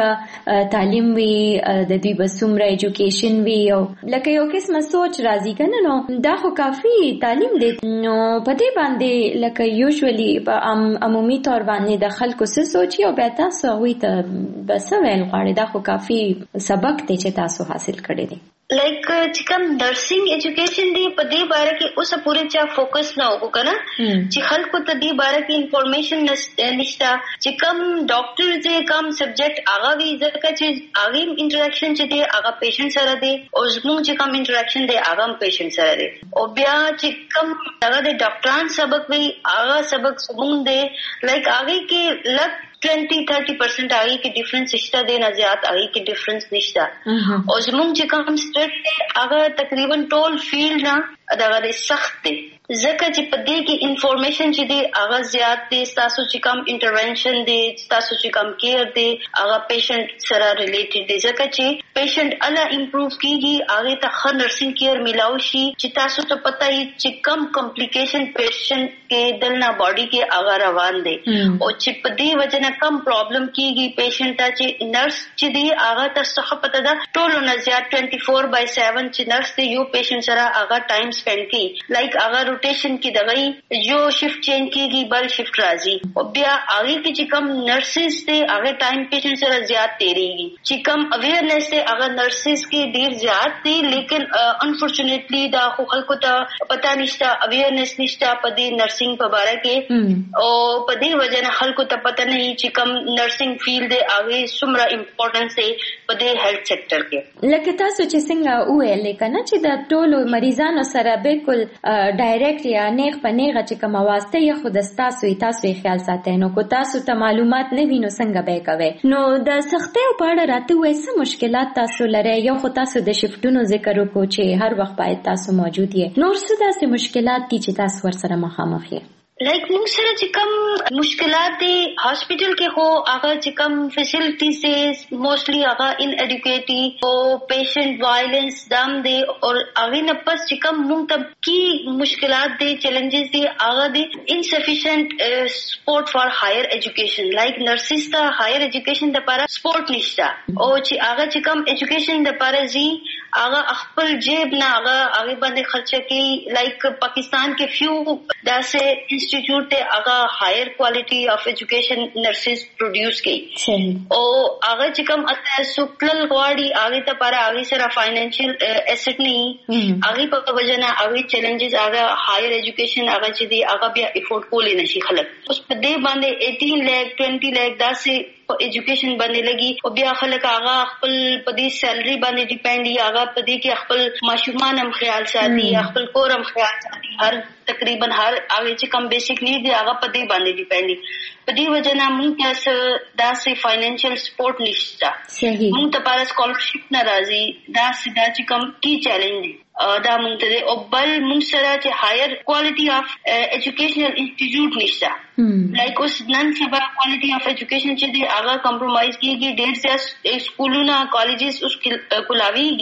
بسنګ تعلیم وی د دوی بسومره ایجوکیشن وی او لکه یو قسمه سوچ راځي کنه نو دا خو کافی تعلیم دی. نو په دې باندې لکه یوزولی په عمومي تور باندې د خلکو څه سوچي او بیا تاسو وی ته بس غواړي دا خو کافی سبق دی چې تاسو حاصل کړی دی. لایک چې کوم نرسنګ ایجوکیشن دی په دې باره کې اوس پوره چا فوکس نه وکړو کنه چې خلکو ته دې باره کې انفارمیشن نشته چې کوم ډاکټر چې کوم سبجیکټ هغه وی ځکه چې هغه انټریکشن چې دی هغه پیشنټ سره دی او زموږ چې کوم انټریکشن دی هغه پیشنټ سره دی او بیا چې کوم هغه د ډاکټران سبق وی هغه سبق زموږ دی لایک هغه کې لګ twenty thirty percent आगे की डिफरेंस रिश्ता देना ज्यादा आगे की डिफरेंस रिश्ता और जमुंग जे कम स्ट्रेट अगर तकरीबन टोल फील्ड ना अगर सख्त ځکه چې په دې کې انفارمیشن چې دی هغه زیات دی تاسو چې کوم انټرونشن دی تاسو چې کوم کیر دی هغه پیشنټ سره ریلیټډ دی ځکه چې پیشنټ الا امپروو کیږي هغه ته ښه نرسنګ کیر ملاوي شي چې تاسو ته پته وي چې کم کمپلیکیشن پیشنټ کې دلنا باډي کې هغه روان دی او چې په دې وجه نه کم پرابلم کیږي پیشنټ ته چې نرس چې دی هغه ته څه پته ده ټول نه زیات ټوئنټي فور باي سیون چې نرس دی یو پیشنټ سره هغه ټایم سپینډ کوي لایک هغه روټیشن کې دغه یو شفت چینج کیږي بل شفت راځي او بیا هغه کې چې کم نرسز ته هغه ټایم پیشنټ سره زیات تیریږي چې کم اویرنس ته هغه نرسز کې ډیر زیات دي لیکن انفورچونټلی دا خو خلکو ته پتا نشته اویرنس نشته په دې نرسنګ په اړه کې او په دې وجه نه خلکو ته پتا نه چې کم نرسنګ فیلډ دی هغه څومره امپورټنس دی په دې هیلث سېکټر کې لکه تاسو چې څنګه وویل کنه چې د ټولو مریضانو سره بالکل ډایرکټ یا نیغ په نیغه چې کوم واسطه یې خود تاسو یې تاسو یې خیال ساتئ نو کو تاسو ته معلومات نه وینو څنګه به کوي نو د سختۍ په اړه راته وایي څه مشکلات تاسو لرئ یو خو تاسو د شفټونو ذکر وکړو چې هر وخت باید تاسو موجود یې نور څه داسې مشکلات دي چې تاسو ورسره مخامخ یې لایک موږ سره چې کوم مشکلات دي هاسپټل کې خو هغه چې کوم فیسیلیټیز دي موستلی هغه ان ایډوکیټي او پیشنټ وایلنس دام دي او هغه نه پس چې کوم موږ ته کی مشکلات دي چیلنجز دي هغه دي انسفیشنٹ سپورټ فار هایر ایجوکیشن لایک نرسز ته هایر ایجوکیشن لپاره سپورټ نشته او چې هغه چې کوم ایجوکیشن لپاره زی هغه خپل جیب نه هغه هغه باندې خرچه کوي لایک پاکستان کې فیو داسې institute ته هغه هایر کوالټي اف ایجوکیشن نرسز پروډوس کوي او هغه چې کوم اته سوکل غواړي هغه ته پر هغه سره فاینانشل ایسټ نه هغه په وجه نه هغه چیلنجز هغه هایر ایجوکیشن هغه چې دی هغه بیا افورد کولی نشي خلک اوس په دې باندې eighteen lakh twenty lakh داسې ایجوکیشن باندې لګي او بیا خلک هغه خپل په دې سیلري باندې ډیپند دي هغه په دې کې خپل ماشومان هم خیال ساتي خپل کور هم خیال ساتي هر تقریبا هر هغه چې کم بیسیک نیډ دی هغه په دې باندې ډیپند دي په دې وجه نه موږ تاسو داسې فاینانشل سپورټ نشته موږ ته پر سکالرشپ ناراضي دا سدا چې کم کی چیلنج دی دا موږ ته او بل موږ سره چې هایر کوالټي اف ایجوکیشنل انسټیټیوټ نشته لایک اوس نن سبا کوالټي اف ایجوکیشن چې دی هغه کمپرمایز کیږي ډېر زیات سکولونه کالجز اوس کولاویږي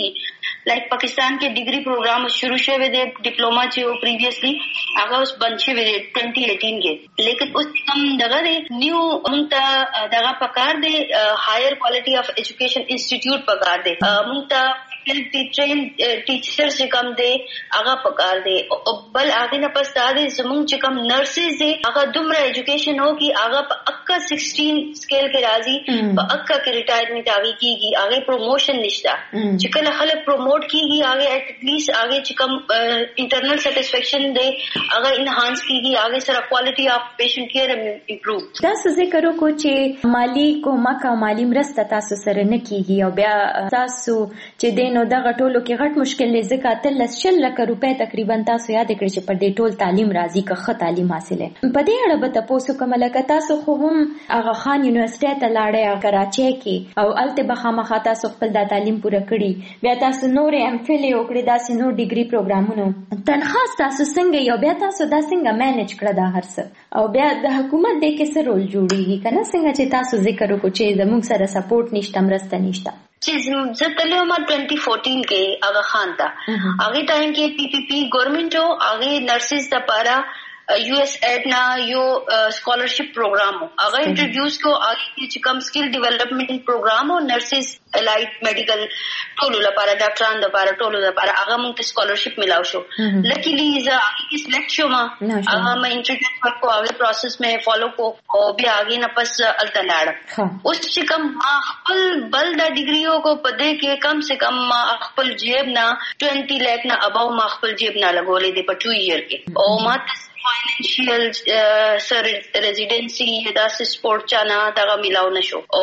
لایک پاکستان کې ډیګري پروګرام شروع شوی دی ډیپلوما چې او پریویسلی هغه اوس بند شوی دی twenty eighteen کې لیکن اوس کوم دغه نیو مونږ ته دغه پکار دی هایر کوالټي اف ایجوکیشن انسټیټیوټ پکار دی مونږ ته ټرین ټیچر چې کوم دی هغه پکار دی او بل هغه نه پس دا دی زموږ چې کوم نرسز دی هغه دومره ایجوکیشن هو کی هغه په اکا sixteen سکیل کې راځي په اکا کې ریټایرمنټ هغه کیږي هغه پروموشن نشته چې کله خلک پروموټ کیږي هغه ایٹ لیسٹ هغه چې کوم انټرنل سټیسفیکشن دی هغه انهانس کیږي هغه سره کوالټي اف پیشنټ کیر امپروو. دا څه ذکر وکړو چې مالی کومک او مالی مرسته تاسو سره نه کیږي او بیا تاسو چې دین نو دغه ټولو کې غټ مشکل لې ځکه تلس شل لک روپے تقریبا تاسو یاد کړئ چې پر دې ټول تعلیم راځي که ښه تعلیم حاصله په دې اړه به تاسو کوم لکه تاسو خو هم هغه خان یونیورسيټي ته لاړې کراچۍ کې او الته به خامخا تاسو خپل د تعلیم پوره کړی بیا تاسو نور ایم فل وکړی داسې نور ډیګري پروګرامونو تنخواست تاسو څنګه یو بیا تاسو دا څنګه مینج کړی دا هرڅه او بیا د حکومت د کې څه رول جوړیږي کنه څنګه چې تاسو ذکر وکړو چې زموږ سره سپورټ نشته مرسته نشته چې زه تللی وم twenty fourteen کې هغه خان ته هغه ټایم کې پی پی پی ګورنمنت او هغه نرسز لپاره یو ایس ایڈ نا یو اسکالرشپ پروګرام هغه انټروډیوس کو هغه چې کوم سکل ډیولپمنٹ پروګرام او نرسز الایټ میډیکل ټولو لپاره ډاکټرانو لپاره ټولو لپاره هغه موږ ته اسکالرشپ ملاو شو لکیلی زه هغه سلیکټ شوم هغه مې انټروډیوس ورکو هغه پروسس مې فالو کو او بیا هغه نه پس الته لاړ اوس چې کوم خپل بل د ډیګریو کو پدې کې کم سے کم خپل جیب نه twenty lakh نه اباو ما خپل جیب نه لګولې دی په two year کې او ما فائنانشیل سر ریزیډنسی دا سپورټ چانا دا ملاو نشو او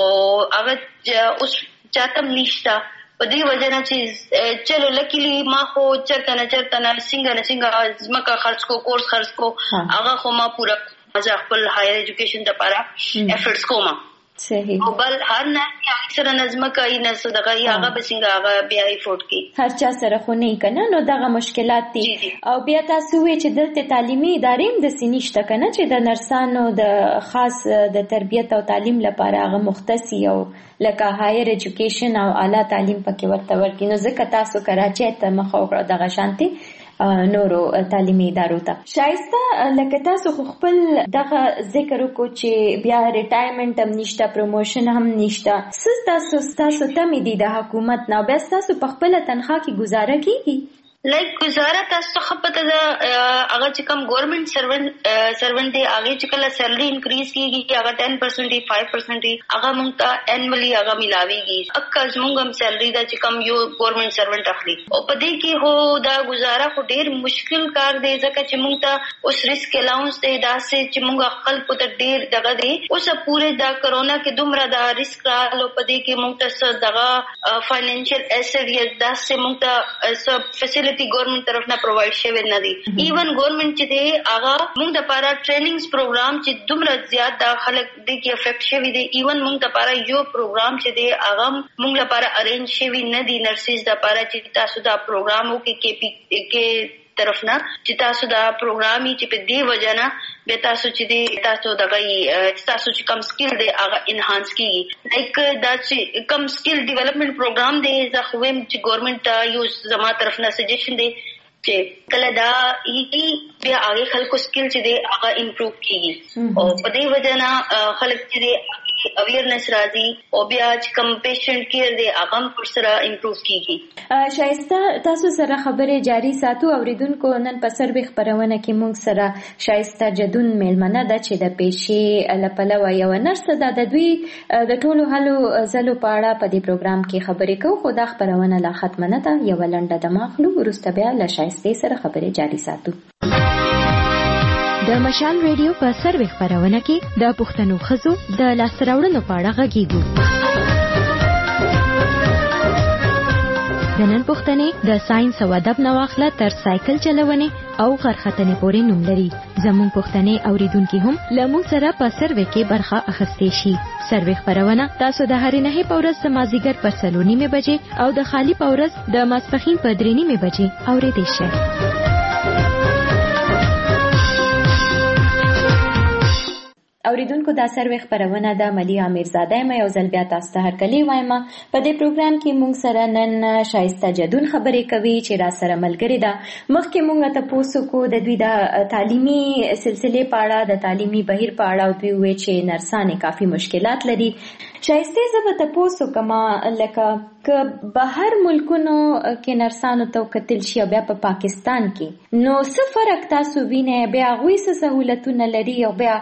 هغه اوس چاتم نشتا په دې وجه نه چې چلو لکیلی ما خو چرته نه چرته نه څنګه نه څنګه زمکه خرج کو کورس خرج کو هغه خو ما پورا مزه خپل هایر ایجوکیشن لپاره افورټس کوم صحیح او بل هر نه اکثر نظم کوي نه صدقه یې هغه بسنګ هغه بیا افورټ کوي هر چا سره خو نه کنه نو دغه مشکلات دي او بیا تاسو وی چې دلته تعلیمي ادارې د سینشته کنه چې د نرسانو د خاص د تربیت او تعلیم لپاره هغه مختصي او لکه هایر ایجوکیشن او اعلی تعلیم پکې ورته ورکې نو ځکه تاسو کراچۍ ته مخ او دغه شانتي نورو تعلیمي ادارو ته شایسته لکه تاسو خپل دغه ذکر وکړو چې بیا ریټایرمنټ هم نشته پروموشن هم نشته څه تاسو تاسو ته مې دي د حکومت نه بیا تاسو په خپل تنخواه کې گزاره کیږي لایک گزاره تاسو خپته دا هغه چې کوم ګورنمنت سرونټ سرونټ دی هغه چې کله سیلری انکریز کیږي هغه ten percent five percent هغه مونږ ته انولی هغه ملاويږي اکه زموږ هم سیلری دا چې کوم یو ګورنمنت سرونټ اخلي او په دې کې هو دا گزاره خو ډیر مشکل کار دی ځکه چې مونږ ته اوس ریسک الاونس دی دا سه چې مونږ خپل په ډیر دغه دی اوس پوره دا کرونا کې دومره دا ریسک راغلو په دې کې مونږ ته دغه فائنانشل ایسټ یا دا سه مونږ ته سب فیسیلیټي گورنمنٹ طرف نه پرووایډ شوی نه دی ایون گورنمنٹ چې دی هغه موږ د لپاره ټریننګز پروګرام چې دومره زیات د خلک د کې افیکټ شوی دی ایون موږ د لپاره یو پروګرام چې دی هغه موږ لپاره ارینج شوی نه دی نرسز د لپاره چې تاسو دا پروګرامو کې کې پی کې طرف نه چې تاسو دا پروګرامي چې په دې وجه نه به تاسو چې دی تاسو دغه تاسو چې کم سکل دی هغه انهانس کیږي لایک دا چې کم سکل ډیولپمنٹ پروګرام دی زه خو هم چې ګورنمنت یو زما طرف نه سجیشن دی چې کله دا ای بیا هغه خلکو سکل چې دی هغه امپروو کیږي او په دې وجه نه خلک چې دی اویرنس راځي او بیا چې کم پیشنټ کیر دی هغه پر سره امپروو کیږي شایسته تاسو سره خبره جاری ساتو اوریدونکو نن په سروي خبرونه کې موږ سره شایسته جدون میلمنه ده چې د پېښې لپلوه یو نرس ده د دوی د ټولو حلو زلو په اړه په دې پروګرام کې خبرې کوو خو دا خبرونه لا ختمه نه ده یو لنډه د ماخلو وروسته بیا له شایسته سره خبرې جاری ساتو د مشال ریډیو په سروي خبرونه کې د پښتنو خزو د لاسراوړنو په اړه غږیږو د نن پښتنې د ساينس او ادب نواخله تر سایکل چلونې او غرختنې پورې نوم لري زموږ پښتنې اوریدونکو هم لمون سره په سروي کې برخه اخیستې شي سروي خبرونه تاسو د هرې نه په ورځ سمازیګر پر سلونی می بجې او د خالی په ورځ د ماسپخین په درېنی می بجې اورېدې شي اوریدونکو دا سروي خبرونه د ملي امیرزاده مې یو ځل بیا تاسو ته هرکلی وایم. په دې پروګرام کې موږ سره نن شایسته جدون خبرې کوي چې را سره ملګری ده. مخکې موږ ته پوسو کو د دوی د تعلیمي سلسله په اړه د تعلیمي بهیر په اړه او دوی وی چې نرسانې کافي مشکلات لري. شایسته زه به تاسو کما لکه که بهر ملکونو کې نرسانو ته کتل شي بیا په پاکستان کې نو څه فرق تاسو وینئ؟ بیا هغوی څه سهولتونه لري او بیا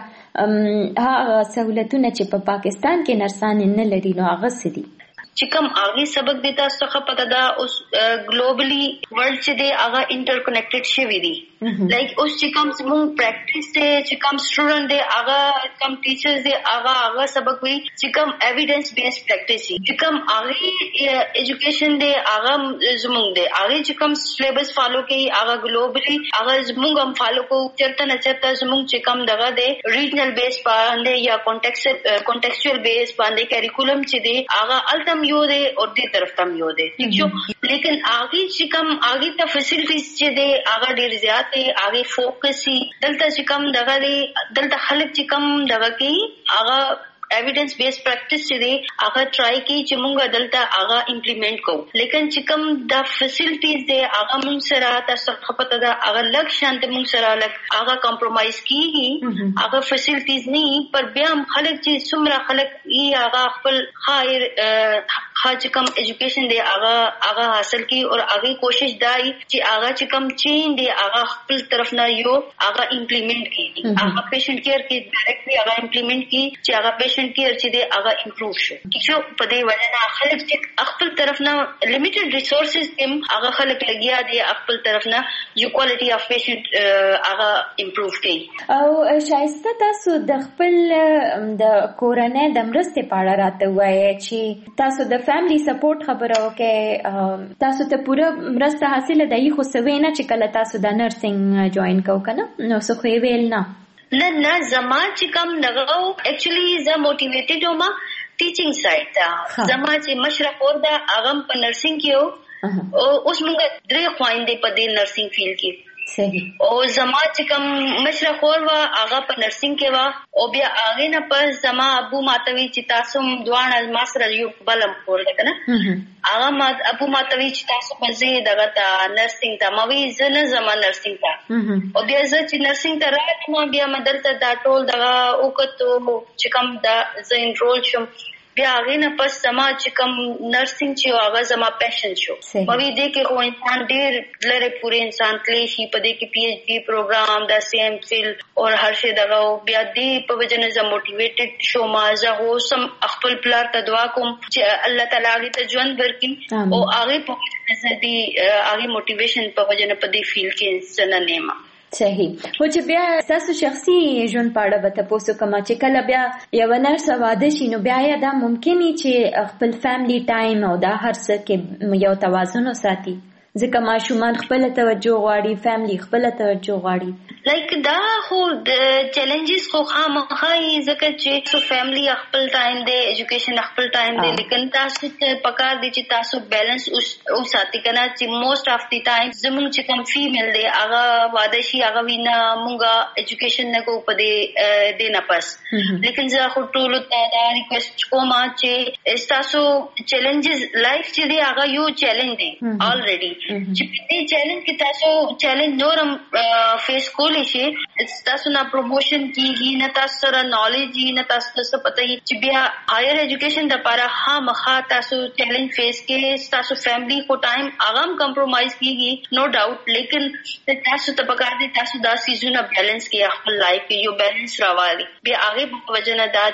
هغه سهولتونه چې په پاکستان کې نرسان نه لري نو هغه څه دي؟ چې کوم هغه سبق دي تاسو ته پته ده اوس ګلوبلی ورلد چې دی هغه انټر کنیکټډ شوی دی. لایک اوس چې کوم زموږ پریکټیس دی چې کوم سټوډنټ دی هغه کوم ټیچرز دی هغه هغه سبق وي چې کوم ایویډنس بیس پریکټیس دی چې کوم هغه ایجوکیشن دی هغه زموږ دی هغه چې کوم سلیبس فالو کوي هغه ګلوبلی هغه زموږ هم فالو کوو. چرته نه چرته زموږ چې کوم دغه دی ریجنل بیس باندې یا کانټیکسټ کانټیکسچوال بیس باندې کریکولم چې دی هغه التم یو دی او دې طرف تم یو دی ٹھیک شو. لیکن آگے چې کوم آگے ته فیسیلیټیز چې دی هغه ډیر زیات دی آگے فوکس سی دلته چې کوم دغه دی دلته خلک چې کوم دغه کوي هغه ایویډنس بیس پریکټیس چې دی هغه ټرای کوي چې موږ دلته هغه امپلیمنٹ کوو. لیکن چې کوم د فیسیلیټیز دی هغه موږ سره تاسو ته پته ده هغه لږ شانت موږ سره لږ هغه کمپرومایز کیږي هغه فیسیلیټیز نه پر بیا هم خلک چې څومره خلک یې هغه خپل خیر خاص کم ایجوکیشن دی هغه هغه حاصل کی او هغه کوشش دای چې هغه چې کم چین دی هغه خپل طرف نه یو هغه امپلیمنٹ کیږي هغه پیشنټ کیر کې ډایرکټلی هغه امپلیمنٹ کی چې هغه پیشنټ کیر چې دی هغه امپروو شي. چې په دې وجه نه خلک چې خپل طرف نه لیمیټډ ریسورسز هم هغه خلک لګیا دي خپل طرف نه یو کوالټي اف پیشنټ هغه امپروو کوي. او شایسته تاسو د خپل د کورنۍ د مرستې په اړه راته وایي چې تاسو د فیملی سپورټ خبره وکړئ تاسو ته پوره مرسته حاصله ده خو سوي نه چې کله تاسو د نرسنګ جوائن کوو کنه نو څه خو ویل نه نه نه زما چې کوم دغه اکچولی زه موټیویټډ وم ټیچینګ سایډ ته زما چې مشرف ور ده هغه په نرسنګ کې او اوس موږ درې خويندې په دې نرسنګ فیلډ کې صحیح او زما چې کوم مشرف ور وا هغه په نرسنګ کې وا او بیا هغه نه پس زما ابو ماتوي چې تاسو دوه ما سره یو بلم کول کنه هغه ما ابو ماتوي چې تاسو په زه دغه ته نرسنګ ته موي زنه زما نرسنګ ته او بیا زه چې نرسنګ ته راځم بیا مدرسه دا ټول دغه وکړو چې کوم دا زه انرول شم بیا هغه نه پس زما چې کوم نرسنګ چې هغه زما پیشن شو موي دې کې خو انسان ډیر لره پوره انسان تلی شي په دې کې پی ایچ ډی پروګرام د سی ایم فیل او هر شي دغه بیا دې په وجنه زما موټیویټډ شو ما زه هو سم خپل پلار ته دعا کوم چې الله تعالی دې ته ژوند ورکړي او هغه په وجه دې هغه موټیویشن په وجنه په دې فیل کې څنګه نیما. صحیح. خو چې بیا تاسو شخصي ژوند په اړه به تاسو کوم چې کله بیا یو نرس واده شي نو بیا دا ممکن چې خپل فیملی ټایم او دا هر څه کې یو توازن وساتي ځکه ماشومان خپل توجه غواړي فیملی خپل توجه غواړي. لایک دا خو د چیلنجز خو خامخا ځکه چې سو فیملی خپل ټایم دی ایجوکیشن خپل ټایم دی لیکن تاسو ته پکار دي چې تاسو بیلنس او ساتي کنه چې موست اف دی ټایم زموږ چې کوم فیمیل دی هغه واده شي هغه وینا مونږه ایجوکیشن نه کو پدې دینه پس لیکن زه خو ټول ته دا ریکوست کوم چې تاسو چیلنجز لایف چې دی هغه یو چیلنج دی الریډي چې په دې چیلنج کې تاسو چیلنج نورم فیس کولی شي تاسو نه پروموشن کیږي نه تاسو سره نالج نه تاسو څه پته چې بیا هایر ایجوکیشن د لپاره خامخا تاسو چیلنج فیس کې تاسو فیملی کو ټایم هغه کمپرومایز کیږي نو ډاوټ لیکن تاسو ته پکار دي تاسو دا سیزونه بیلنس کې خپل لایف کې یو بیلنس راوالي بیا هغه په وجنه دا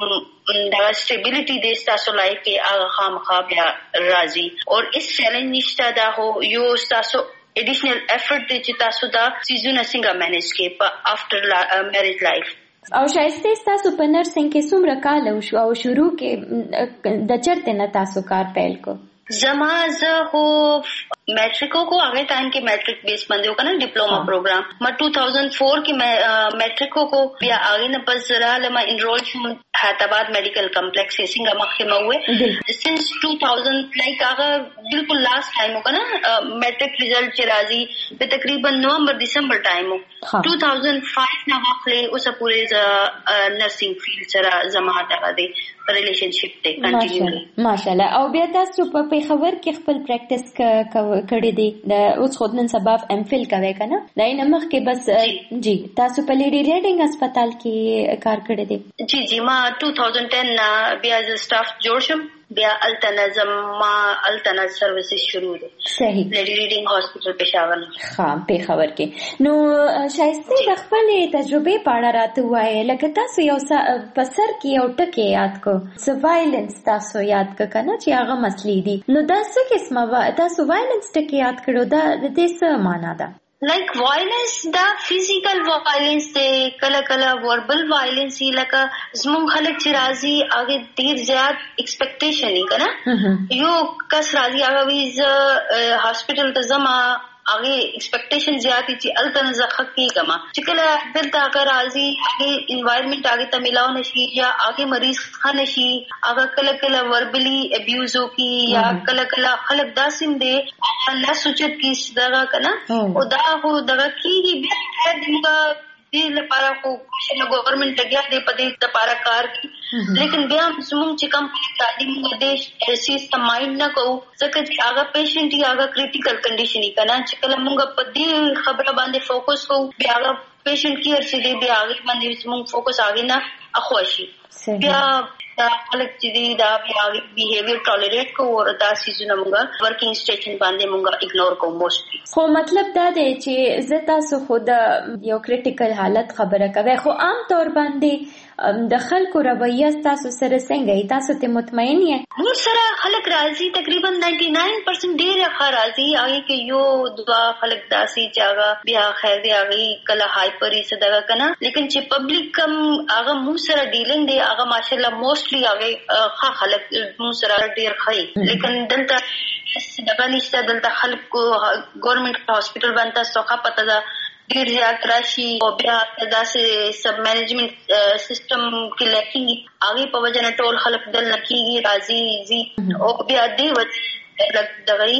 چې دا stability د تاسو لایف کې هغه خامخا بیا راځي او اس چیلنج نشته دا هو یو تاسو additional effort چې تاسو دا سیزونه څنګه مینیج کې په افټر میریج لایف. او شایسته تاسو په نرسنګ کې څومره کال او او شروع کې د چرته نه تاسو کار پیل کو؟ زما زه خو मैट्रिको को आगे टाइम के मैट्रिक बेस बंदे होगा ना डिप्लोमा प्रोग्राम मैं टू थाउजेंड फोर के मैट्रिको को या आगे न बस जरा लमा इनरोल हैदराबाद मेडिकल कॉम्प्लेक्स सिंगा मखे में हुए सिंस टू थाउजेंड लाइक अगर बिल्कुल लास्ट टाइम होगा ना मैट्रिक रिजल्ट चिराजी पे तकरीबन नवंबर दिसंबर टाइम हो टू थाउजेंड फाइव ना वक्ले उस पूरे नर्सिंग फील्ड जरा जमा दगा दे रिलेशनशिप ते कंटिन्यू माशाल्लाह او بیا تاسو په پیښور کې خپل پریکټس کړی دی د اوس خود نن سبا ام فل کوي کنه دا نه مخ کې بس جی تاسو په لیډي ریډینګ هسپتال کې کار کړی دی جی جی ما two thousand ten بیا از سٹاف جوړ شم بیا التنظم ما التنظم سروسز شروع دي صحیح لیډي ریډینګ هاسپټل پېښور ها پېښور کې نو شایسته د خپل تجربه پاړه راته وایي لکه تاسو یو پسر کې یو ټکی یاد کو سروایلنس تاسو یاد ک کنه چې هغه مسلې دي نو دا څه قسمه تاسو وایلنس ټکی یاد کړو دا د دې څه معنا ده like violence دا physical violence دے کلا کلا verbal violence ہی لکا زمون خلق چی رازی آگے دیر زیاد expectation ہی کنا یو کس رازی آگا ویز hospital تزما آگے expectation زیادی چی التن زخق کی کما چکلا دل تا آگا رازی آگے environment آگے تا ملاو نشی یا آگے مریض خا نشی آگا کلا کلا verbally abuse ہو کی یا کلا کلا خلق دا سم دے اللہ سوچت کی دغا کنا او دا ہو دغا کی گی بیا دنگا دی لپارا کو کوشن گورنمنٹ لگیا دے پدے تپارا کار کی لیکن بیا زمون چې کم تعلیم دیش ایسی سمایند نہ کو ځکه آگا پیشنٹ یا آگا کریٹیکل کنڈیشن ہی کنا چې کله موږ په دې خبره باندې فوکس کو بیا آگا پیشنٹ کیر چې دی بیا آگے باندې زمون فوکس آگے نه اخوشي بیا خلق چې دی دا بیا بیهیویر ټالریټ کو او دا سيزونه موږ ورکینګ سټیشن باندې موږ اګنور کو موستلی خو مطلب دا دی چې زه تاسو خود یو کریټیکل حالت خبره کوي خو عام طور باندې د خلکو رویه تاسو سره څنګه تاسو ته مطمئن یې موږ سره خلک راضي تقریبا نائنٹی نائن پرسنٹ ډیر ښه راضي هغه کې یو دوا خلک داسي چې بیا خیر دی هغه کله هایپر یې صدقه کنه لیکن چې پبلک کم هغه موږ سره ډیلینګ دی هغه ماشاءالله موستلی هغه ښه خلک موږ سره ډیر ښه لیکن دلته صدقه نشته دلته خلک کو ګورنمنت هاسپټل باندې څوخه پته ده ډیر زیات راشي او بیا داسې سب مینجمنت سیستم کې لکېږي هغه په وجه نه ټول خلک دل نکېږي راځي زی او بیا دې وجه دغه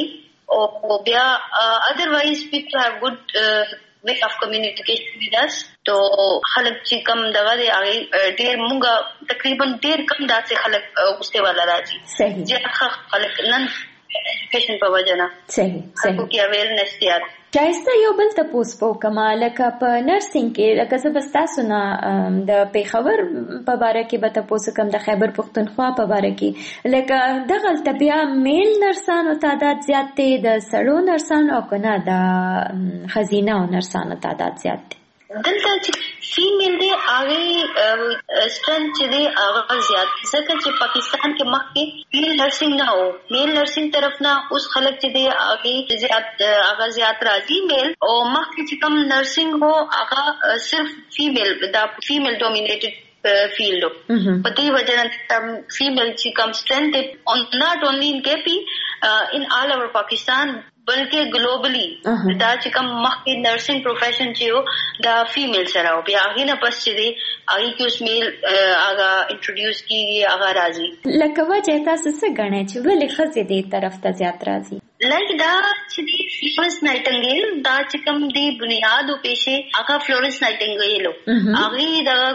او بیا otherwise people have good uh, way of communication with us تو خلک چې کم دغه دی هغه ډیر مونږه تقریبا ډیر کم داسې خلک غوسته والا راځي صحیح چې خلک نن ایجوکیشن په وجه نه صحیح صحیح کې اویرنس دی شایسته یو بل تپوس په کومه لکه په نرسنګ کې لکه زه بس تاسو نه د پیښور په باره کې به تپوس کوم د خیبر پښتونخوا په باره کې لکه دغلته بیا میل نرسانو تعداد زیات دی د سړو نرسانو او کنه د خزینه او نرسانو تعداد زیات دی دلته چې فیمیل دی هغه سترنث چې دی هغه زیات ځکه چې پاکستان کې مخکې میل نرسنګ نه و میل نرسنګ طرف نه اوس خلک چې دی هغه زیات هغه زیات راځي میل او مخکې چې کم نرسنګ هو هغه صرف فیمیل دا فیمیل ډومینیټډ field په دې وجه نه فیمیل چې کم strength not only in K P uh, in all over Pakistan بلکې ګلوبلی دا چې کوم مخکې نرسنګ پروفیشن چې و دا فیمیل سره او بیا هغه نه پس چې دی هغه کې اوس میل هغه انټروډیوس کیږي هغه راځي لکه وجه تاسو څه غواړئ چې ولې ښځې دې طرف ته زیات راځي لکه دا چې دی فلورنس نایټنګیل دا چې کوم دی بنیاد او پیشه هغه فلورنس نایټنګیل هغه دا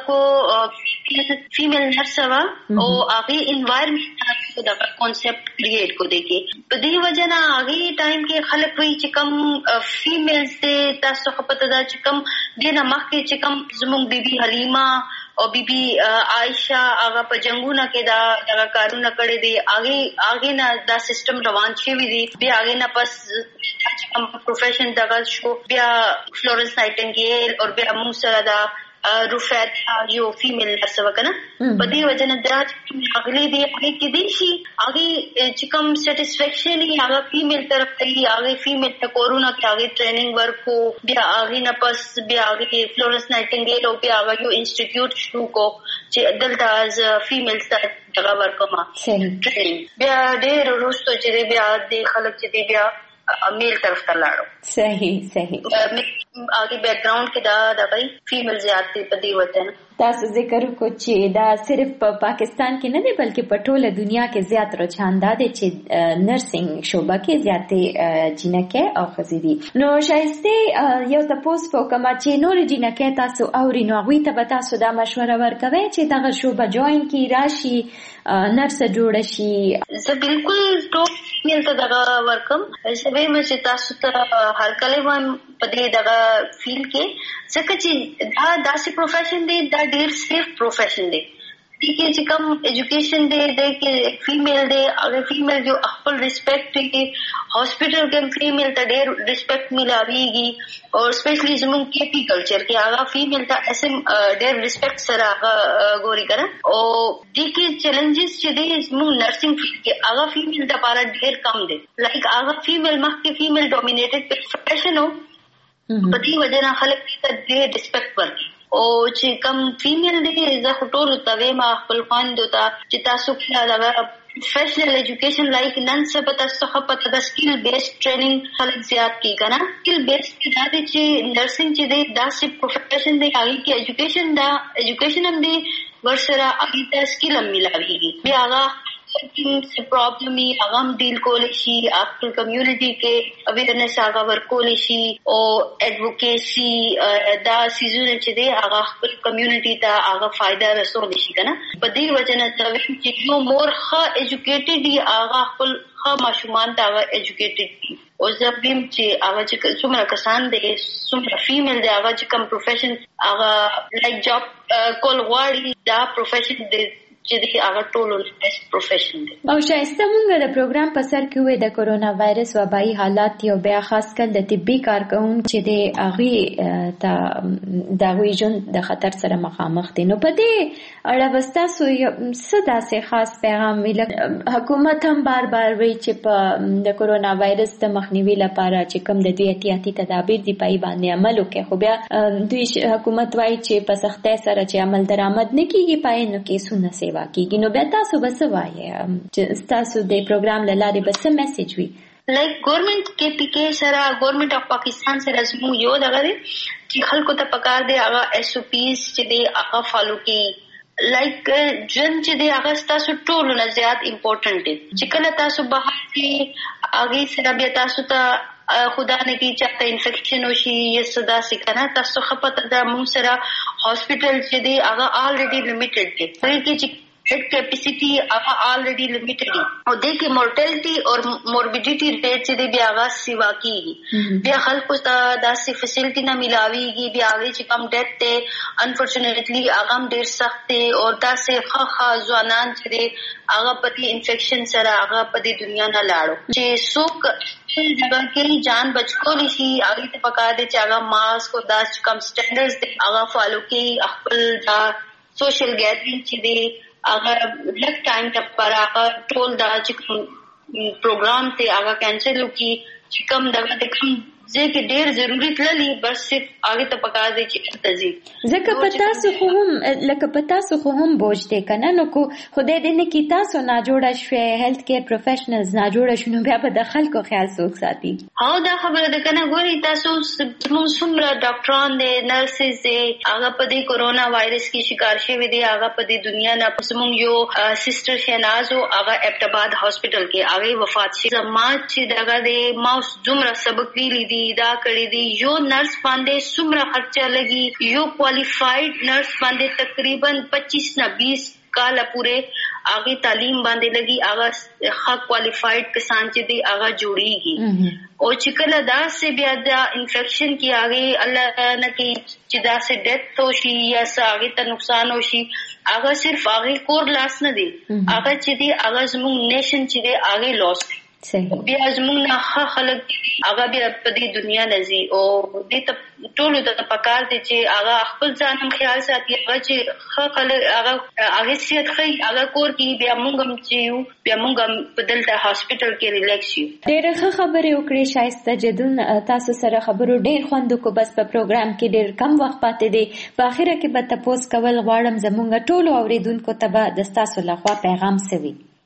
کو فیمیل نرس وا او هغه انوایرنمنت دا کانسپټ کریټ کو دیږي په دې وجه نه هغه ټایم کې خلک وی چې کوم فیمیلز ته تاسو خپل ته چې کوم دینه مخکې چې کوم زموږ بیبي حلیمه او بیبي عائشہ هغه په جنگونه کې دا دا کارونه کړی دي هغه هغه نه دا سیستم روان شوی دی بیا هغه نه پس کوم پروفیشن دغه شو بیا فلورنس نایټنګیل او بیا موږ سره دا روفات یو فیمیل نرس وکنه په دې وجه نه دا اغلی دی هغه کې دي شي هغه چې کوم سټیسفیکشن یې هغه فیمیل طرف ته یې هغه فیمیل ته کورونا کې هغه ټریننګ ورکو بیا هغه نه پس بیا هغه فلورنس نایټنګیل او بیا هغه یو انسټیټیوټ شروع کو چې دلته از فیمیل سره دغه ورکوما بیا ډېر وروسته چې بیا د خلک چې بیا میل طرف ته لاړو. صحیح صحیح. هغه بیک گراوند کې دا د غي فیمیل زیات دی په دې وطن. تاسو ذکر وکړو چې دا صرف په پاکستان کې نه دی بلکې په ټوله دنیا کې زیات رجحان دی چې نرسنګ شوبه کې زیاتې جنکې او ښځې دي. نو شایسته یو تاسو په کومه چې نور جنکې تاسو اوري نو هغوی ته به تاسو دا مشوره ورکوئ چې دغه شوبه جوین کی راشي نرس جوړ شي؟ زه بالکل ټول فیمیل ته دغه ورکم. زه به مې چې تاسو ته هر کله وایم په دې دغه فیلډ کې ځکه چې دا داسې پروفیشن دی دا ډیر سیف پروفیشن دی. دې کې چې کوم ایجوکیشن دی دې کې فیمیل دی او فیمیل جو خپل ریسپیکټ کوي هاسپټل کې فیمیل ته ډیر ریسپیکټ ملاويږي او سپیشلی زموږ کې پی کلچر کې هغه فیمیل ته اسم ډیر ریسپیکټ سره هغه ګوري کړه او دې کې چیلنجز چې دی زموږ نرسنګ فیلډ کې هغه فیمیل ته لپاره ډیر کم دی. لایک هغه فیمیل مخکې فیمیل ډومینیټډ پروفیشن وو په دې وجه نه خلک ته ډیر ریسپیکټ ورکړي او چې کم فیمیل دی زه ټول ته ما خپل خويندو ته چې تاسو کې دا پروفیشنل ایجوکیشن لایک نن څه پتا څه پتا د سکل بیس ټریننګ خلک زیات کی کنه. سکل بیس کې دا دی چې نرسنګ چې دی دا سي پروفیشن دی هغه کې ایجوکیشن دا ایجوکیشن هم دی ورسره هغه ته سکل هم ملاويږي. بیا هغه څه پرابلم یې هغه هم ډیل کولی شي خپل کمیونټي کې اویرنس هغه ورکولی شي او ایڈوکیسی دا سیزونه چې دی هغه خپل کمیونټي ته هغه فائدہ رسولی شي کنه. په دې وجه نه چې نو مور ښه ایجوکیټډ دی هغه خپل ښه ماشومان ته هغه ایجوکیټډ دي او زه بیم چې هغه چې څومره کسان دی څومره فیمیل دی هغه چې کوم پروفیشن هغه لایک جاب کول غواړي دا پروفیشن دی چې دی هغه ټولو بیسټ پروفیشن دی. او شایسته مونږ د پروګرام په سر کې وې د کورونا وایرس وبایي حالات یو بیا خاص کل د طبي کارکونکو چې د هغه ته د هغوی ژوند د خطر سره مخامخ دي. نو په دې اړه وستاسو څه داسې خاص پیغام ویل؟ حکومت هم بار بار وایي چې په د کورونا وایرس د مخنیوي لپاره چې کوم د دوی احتیاطي تدابیر دي پای باندې عمل وکړي خو بیا دوی حکومت وایي چې په سختۍ سره چې عمل درآمد نه کیږي پای نو کیسونه سي واکیږي. نو بیا تاسو به څه وایئ چې تاسو د پروګرام له لارې به څه میسج وي؟ لایک ګورنمنت کې پی کې سره ګورنمنت اف پاکستان سره زموږ یو دغه دی چې خلکو ته پکار دی هغه ایس او پیز چې دی هغه فالو کړي. لایک جن چې دی هغه تاسو ټول نه زیات امپورټنٹ دی چې کله تاسو بهر کې هغه سره بیا تاسو ته خدا نه کی چاته انفیکشن وشي یا صدا سکنه تاسو خپته د مون سره هاسپټل چې دی هغه الریډي لیمیټډ دی ورته چې بیڈ کیپیسٹی هغه الریډي لیمیټډ دی او د کې مورټیلټي او موربیډیټي ریټ چې دی بیا هغه سیوا کیږي بیا خلکو ته داسې فیسیلیټي نه ملاويږي بیا هغه چې کم ډیټ ته انفورچونیټلی هغه هم ډیر سخت دی او داسې ښه ځوانان چې دی هغه په دې انفیکشن سره هغه په دې دنیا نه لاړو چې څوک خپل ځان کې جان بچولی شي هغه ته پکار دی چې هغه ماسک او داسې کم سټانډرډز دی هغه فالو کوي خپل دا سوشل گیدرینګ چې دی اگر لږ ټایم ته پر هغه ټول دا چې پروګرام ته هغه کینسل وکړي چې کوم دغه د کوم ځکه ډیر ضروری تللی بس صرف هغه ته پکار دی چې تزي ځکه پتا سو خو هم لکه پتا سو خو هم بوج دی کنه نو کو خدای دې نه کی تاسو نه جوړه شوي هیلث کیر پروفیشنلز نه جوړه شنو بیا به د خلکو خیال سوک ساتي. ها دا خبره ده کنه ګوري تاسو څومره ډاکټران دي نرسز دي هغه په دې کورونا وایرس کې شکار شوي دي هغه په دې دنیا نه پسمون یو سسټر شهناز او هغه ابټباد هاسپټل کې هغه وفات شي زما چې دغه د ماوس دومره سبق ویلي دي دا کړی دی یو نرس باندې څومره خرچه لګي یو کوالیفاید نرس باندې تقریبا پچیس نه بیس کال پورے آگے تعلیم باندې لګي هغه ښه کوالیفاید کسان چې دی هغه جوړیږي او چې کله دا سه بیا دا انفیکشن کی هغه الله نه کی چې دا سه ډیتھ وشي یا هغه ته نقصان وشي هغه صرف هغه کور لاس نه دی هغه چې دی هغه زموږ نیشن چې دی هغه لاس دی بیا زموږ نه ښه خلک هغه بیا په دې دنیا نه ځي او دې ته ټولو ته پکار دی چې هغه خپل ځان هم خیال ساتي هغه چې ښه خلک هغه هغه صحت ښه هغه کور کې بیا موږ هم چې یو بیا موږ هم په دلته هاسپټل کې ریلیکس یو. ډېرې ښه خبرې وکړې شایسته جدون تاسو سره خبرو ډېر خوند وکړو بس په پروګرام کې ډېر کم وخت پاتې دی په اخره کې به تپوس کول غواړم زموږ ټولو اورېدونکو ته به د ستاسو لخوا پیغام څه وي؟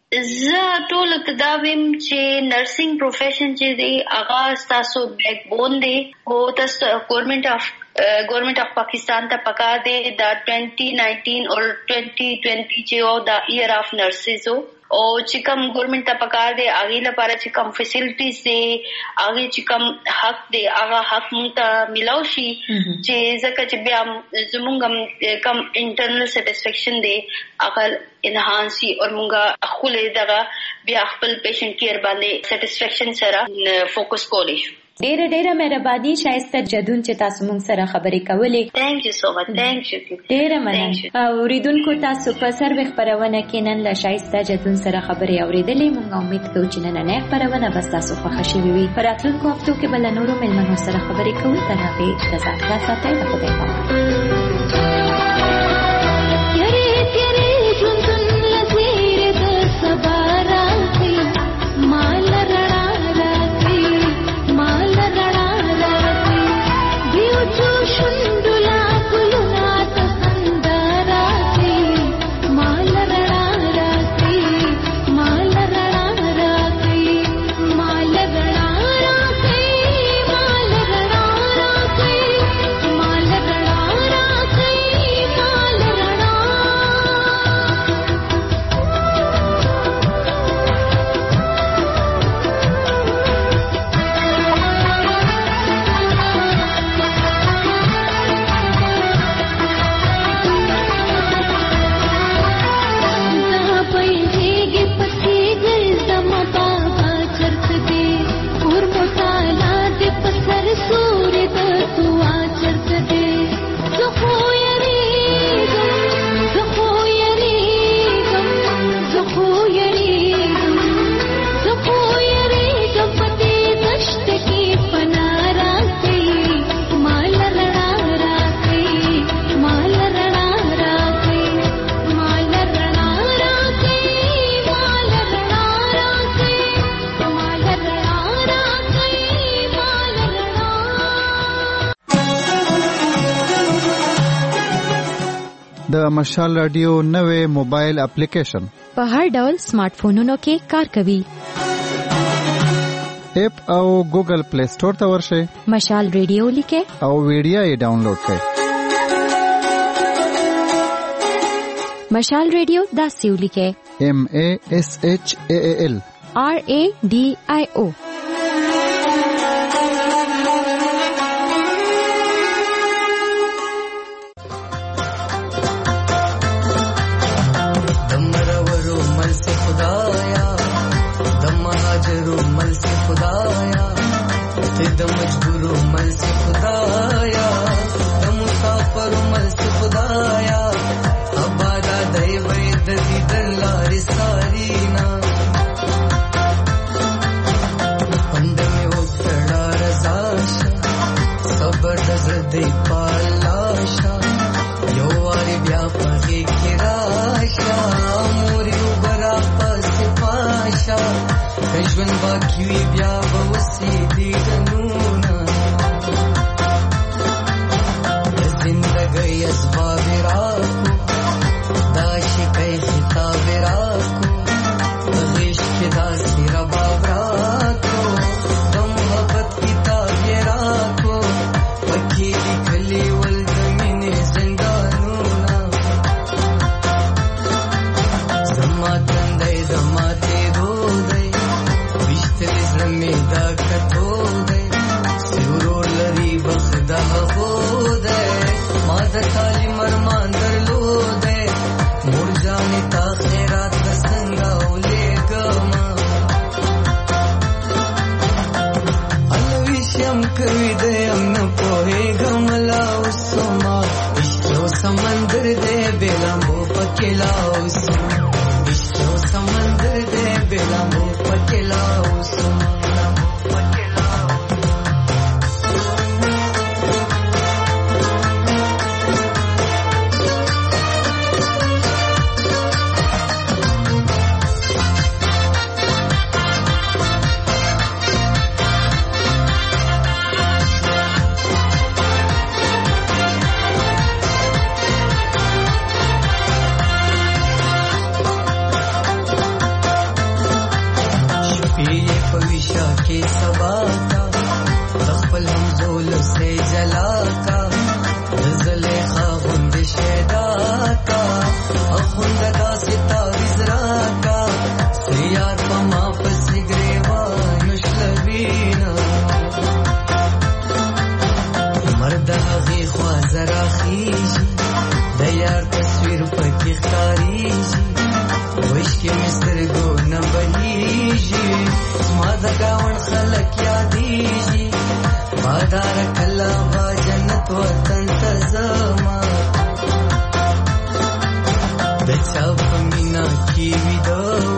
زه ټول ته دا ویم چې نرسنګ پروفیشن چې دی هغه تاسو بیک بون دی او تاسو ګورنمنت اف ګورنمنت اف پاکستان ته پکا دی دا twenty nineteen او twenty twenty چې او دا ایئر اف نرسز او چې کوم ګورنمنت ته پکا دی هغه لپاره چې کوم فیسیلیټیز دی هغه چې کوم حق دی هغه حق مونږ ته ملاو شي چې ځکه چې بیا زمونږ کوم انټرنل سټیسفیکشن دی هغه انهانسي او مونږه خپل دغه بیا خپل پیشنټ کیر باندې سټیسفیکشن سره فوکس کولی شو. ډېر ډېر مهرباني شایسته جدون چې تاسو موږ سره خبرې کولې. تھینک یو سو مچ. تھینک یو. ډېر مننه. اوریدونکو تاسو په سروې خبرونه کې نن له شایسته جدون سره خبرې اوریدلې. موږ امید کوو چې نن نه خبرونه بس تاسو خوښ شي وي. پر راتلونکو هفتو کې بل نورو مېلمنو سره خبرې کوو. تر هغه د ځان ساتئ. د خدای په امان. د مشال رادیو نوې موبایل اپلیکیشن په هر ډول سمارټ فونونو کې کار کوي. اپ او ګوګل پلی سٹور ته ورشئ. مشال رادیو لیکه او ویډیو یې ډاونلوډ کړئ. مشال رادیو دا سیو لیکه M A S H A A L R A D I O. کې سبا کا خپل همزول سے جلا کا زلیخا غند شیدا کا اخوند دا ستا وزرا کا سیار پما پسی گریوان نشلوینا مرد حقی خوازرا خیجی دیار تصویر پکی خاریجی وشکی مستر گو نبهیجی مادا گاون خلق یادیجی مادار کلا با جنت وطن تزما بچا پمینا کی ویدو